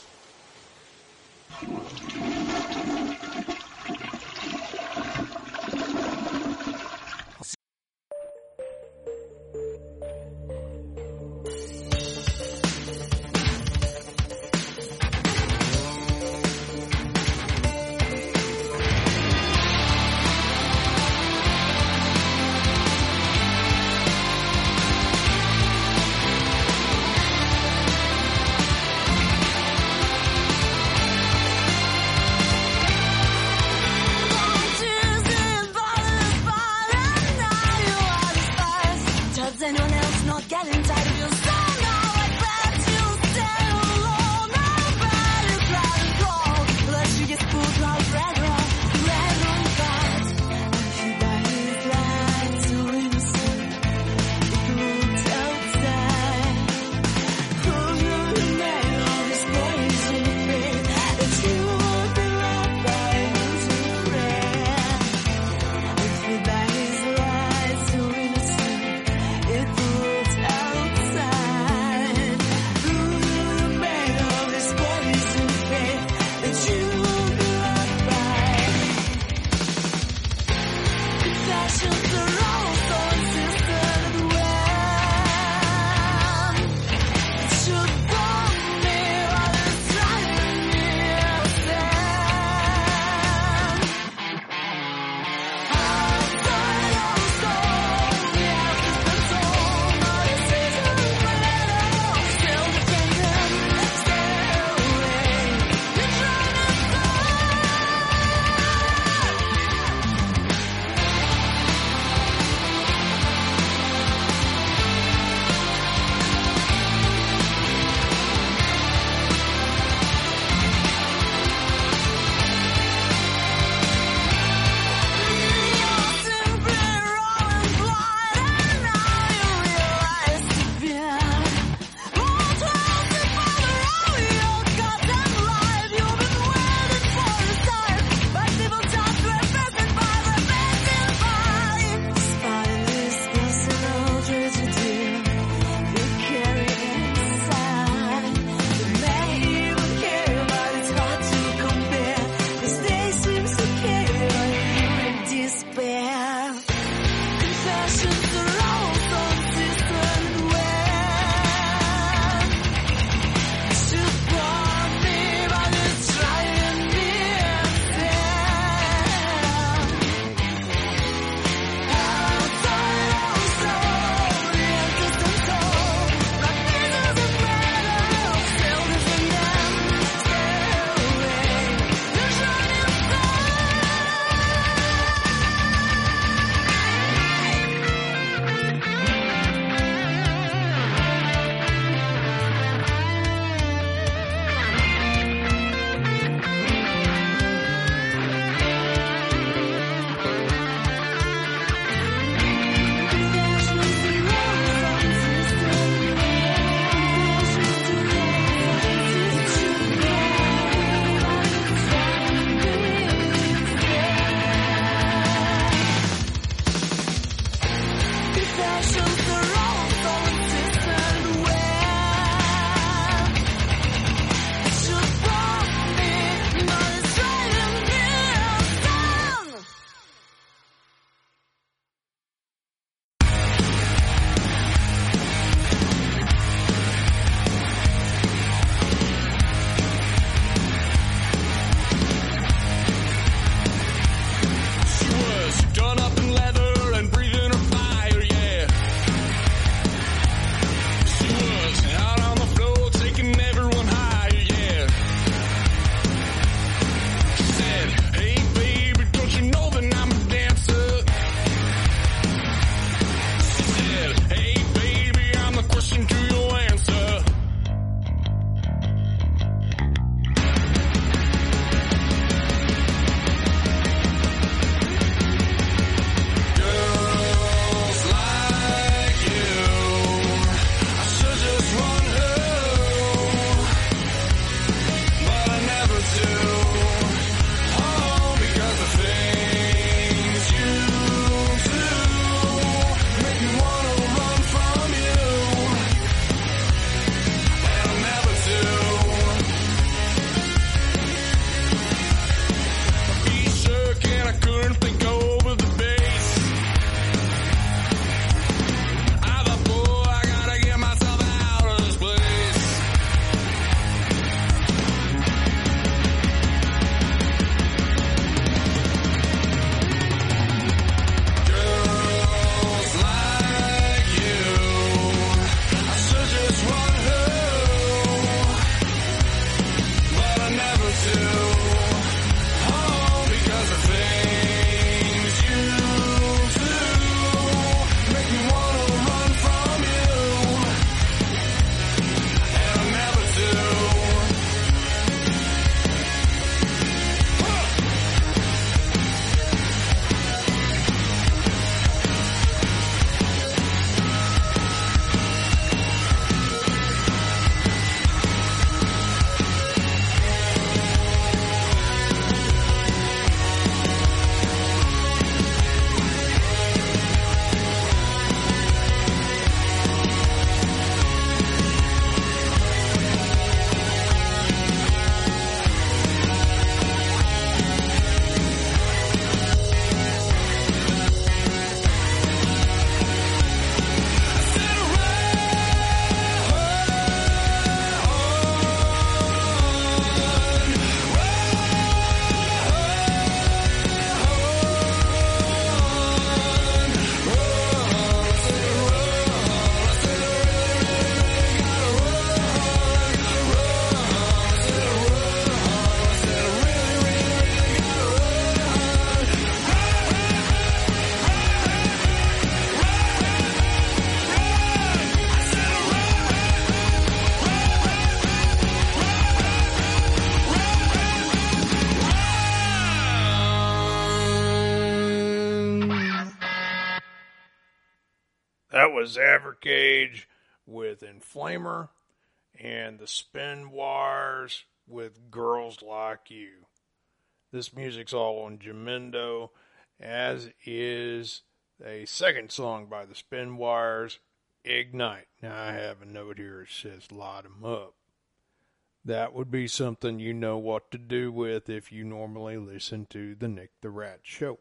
was Avercage with Inflamer, and the Spin Wires with Girls Like You. This music's all on Jamendo, as is a second song by the Spin Wires, Ignite. Now I have a note here that says Light 'em Up. That would be something you know what to do with if you normally listen to the Nick the Rat Show.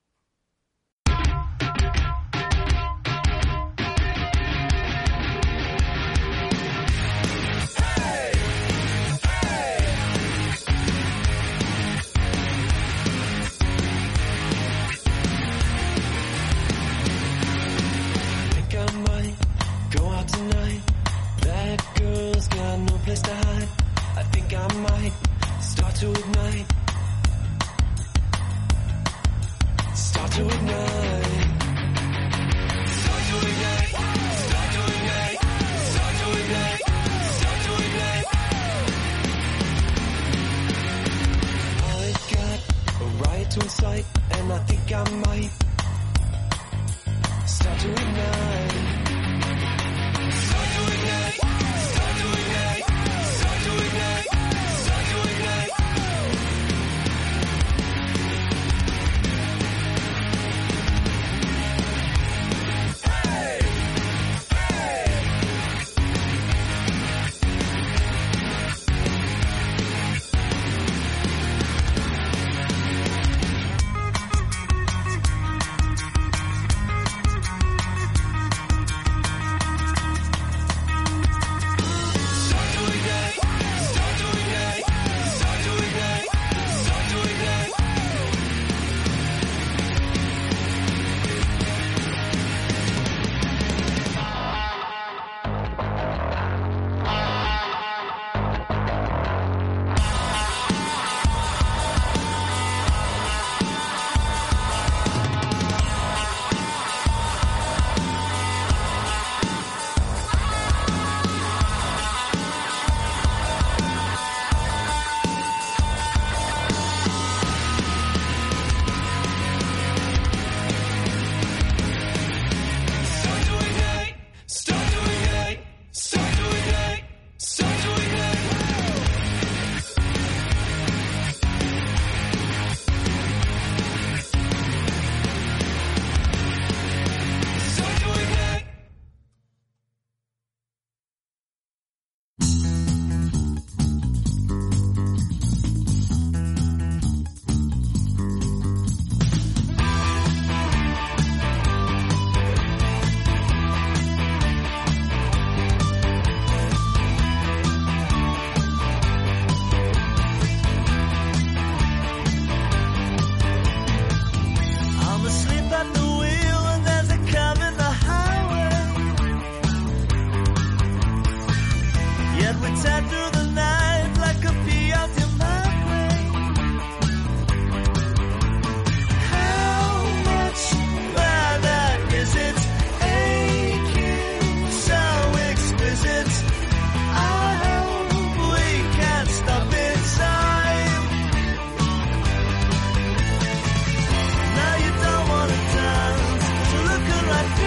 Tonight, that girl's got no place to hide. I think I might start to ignite. Start to ignite. Start to ignite. Start to ignite. Start to ignite. Start to ignite. I've got a riot to incite, and I think I might start to ignite.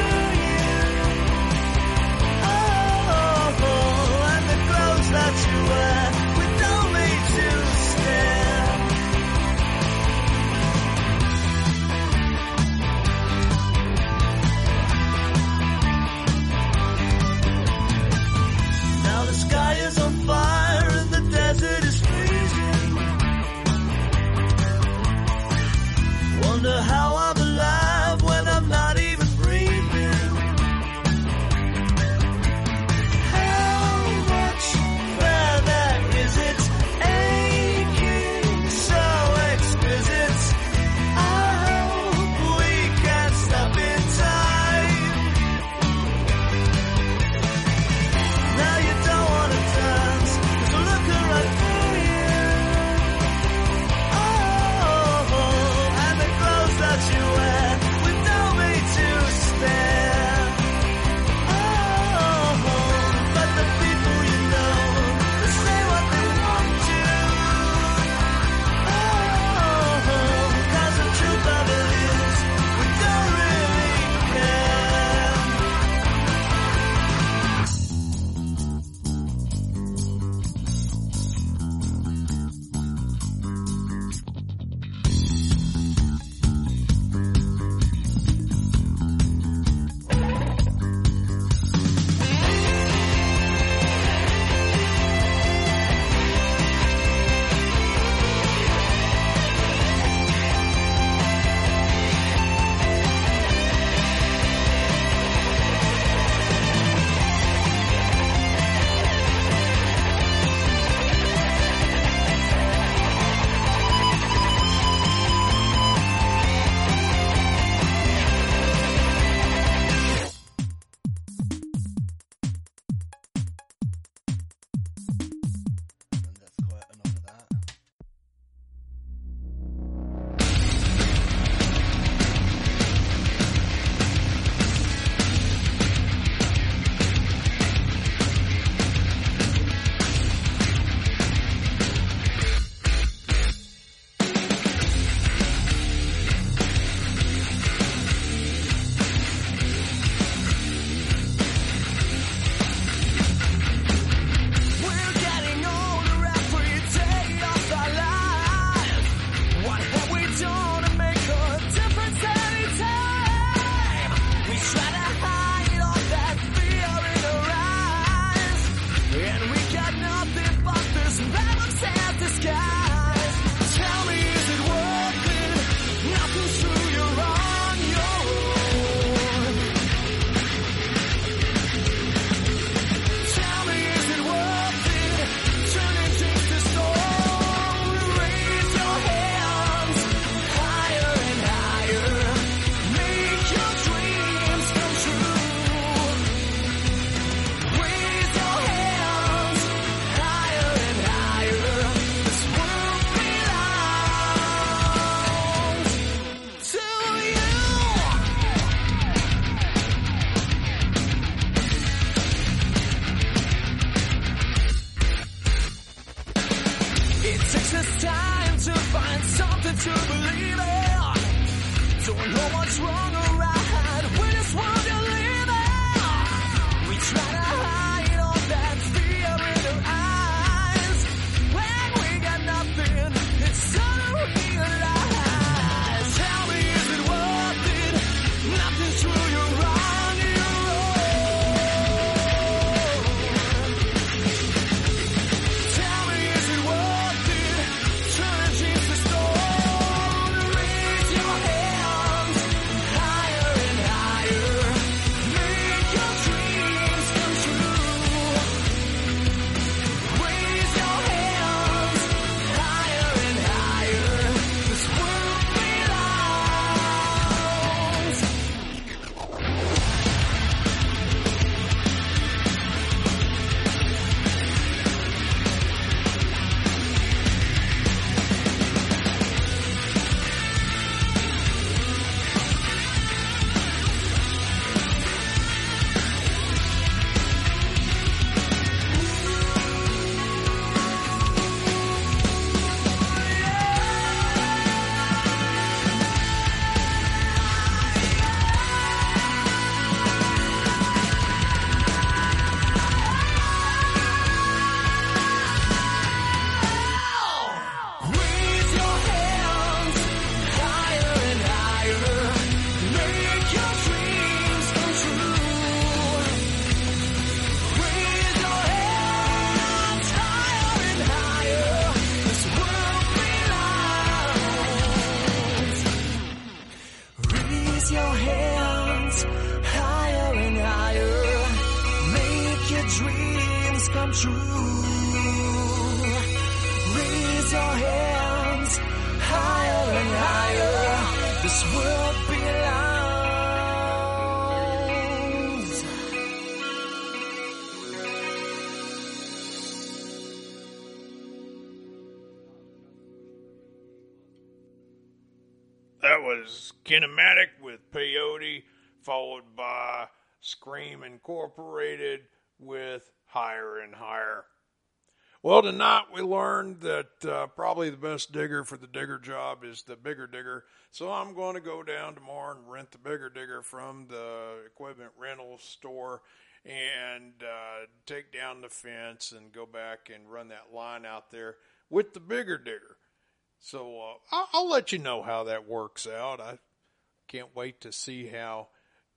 You got nothing but this venom's at the skies. Tell me, is it worth it? Nothing's true, you're on your own. Tell me, is it worth it? Turning things to stone. Raise your hands higher and higher. Make your dreams come true. Raise your hands higher and higher. This world belongs to you. It takes us time to find something to believe in. Don't know what's wrong or right with this world you're living. We try to hide all that fear in our eyes. When we got nothing, it's time to realize. Tell me, is it worth it? Nothing's true, you're on your own. Tell me, is it worth it? Turn dreams to stone. Raise your hands higher and higher. Make your dreams come true. Raise your hands higher and higher. This world belongs. Raise your hands higher and higher. Make your dreams come true. Raise your hands higher and higher. This world belongs. Raise your hands higher and higher. Make your dreams come true. Raise your hands higher and higher. This world belongs. That was Kinematic with Peyote, followed by Scream Incorporated with Higher and Higher. Well, tonight we learned that probably the best digger for the digger job is the bigger digger. So I'm going to go down tomorrow and rent the bigger digger from the equipment rental store and take down the fence and go back and run that line out there with the bigger digger. So I'll let you know how that works out. I can't wait to see how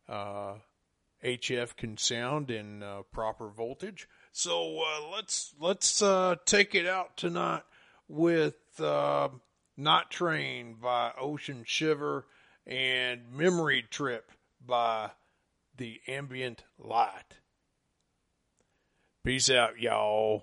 HF can sound in proper voltage. So let's take it out tonight with Night Train by Ocean Shiver and Memory Trip by The Ambient Light. Peace out, y'all.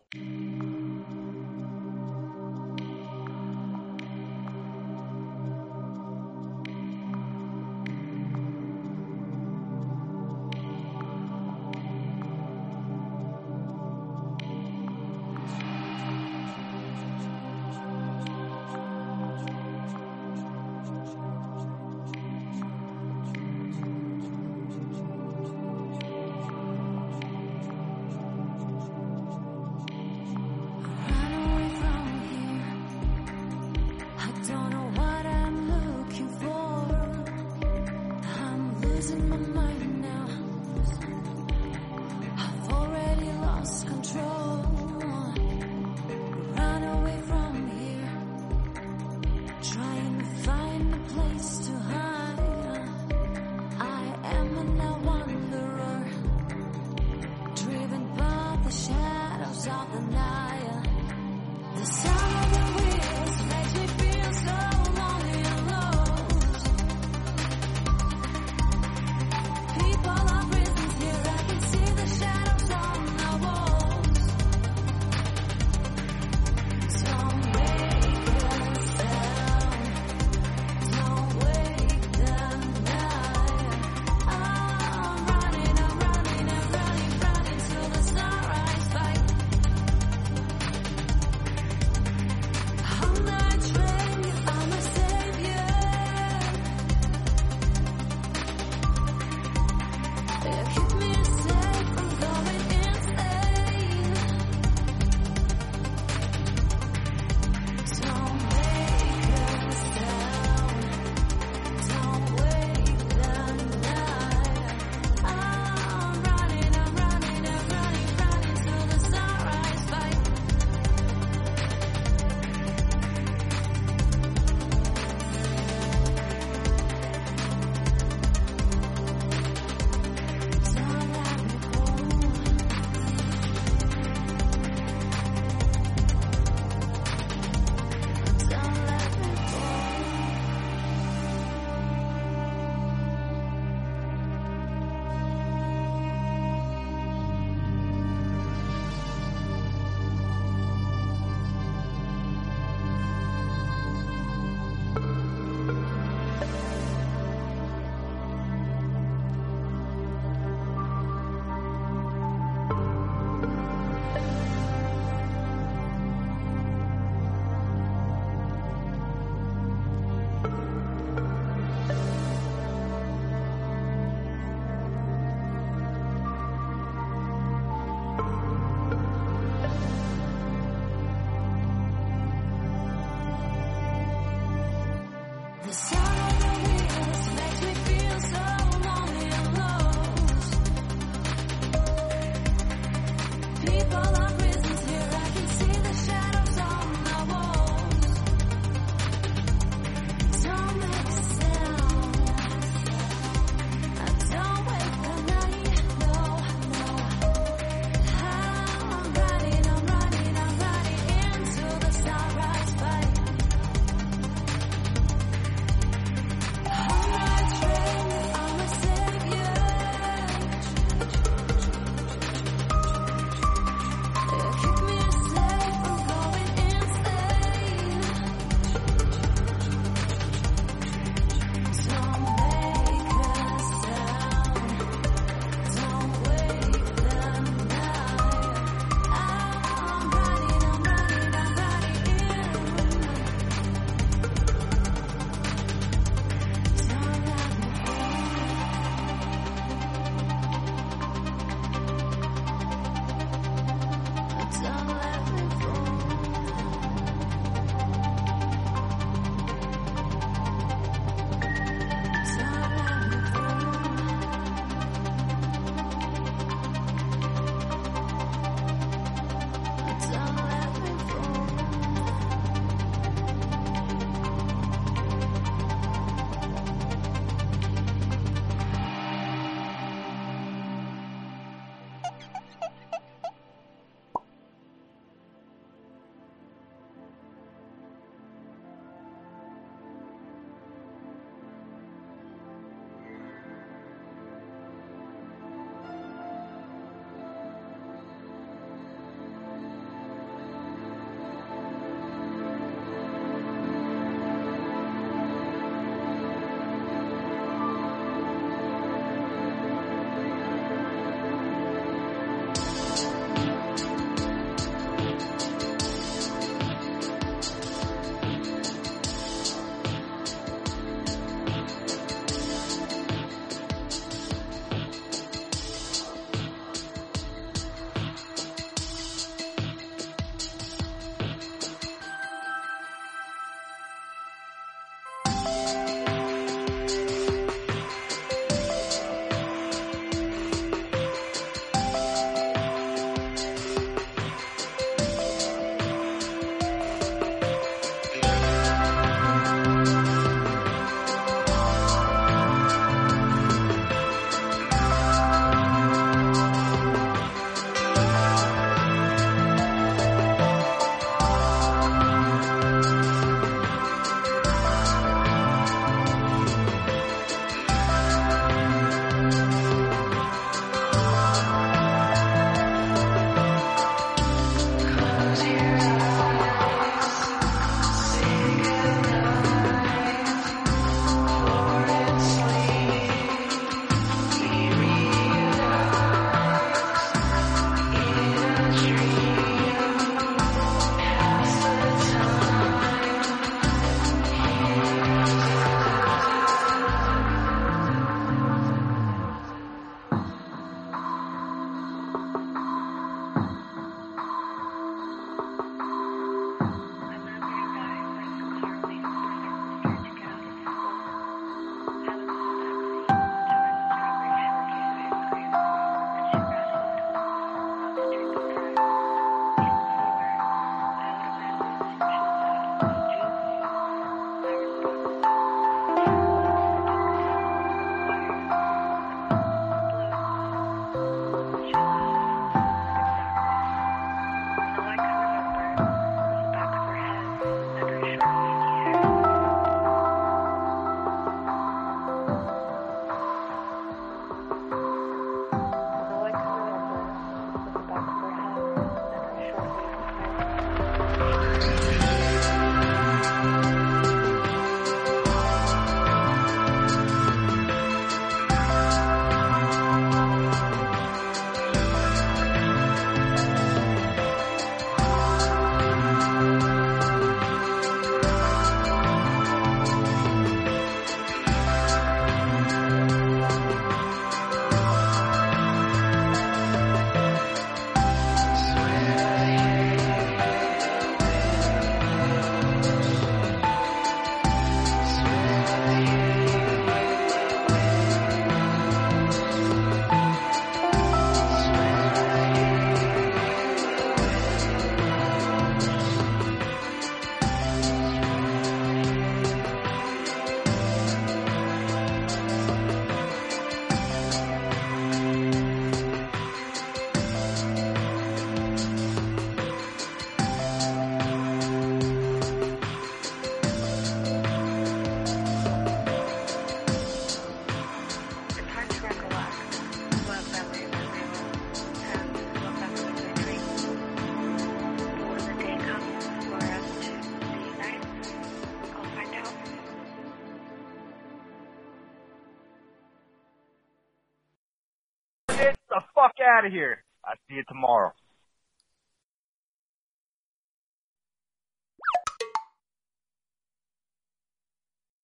the fuck out of here. I'll see you tomorrow.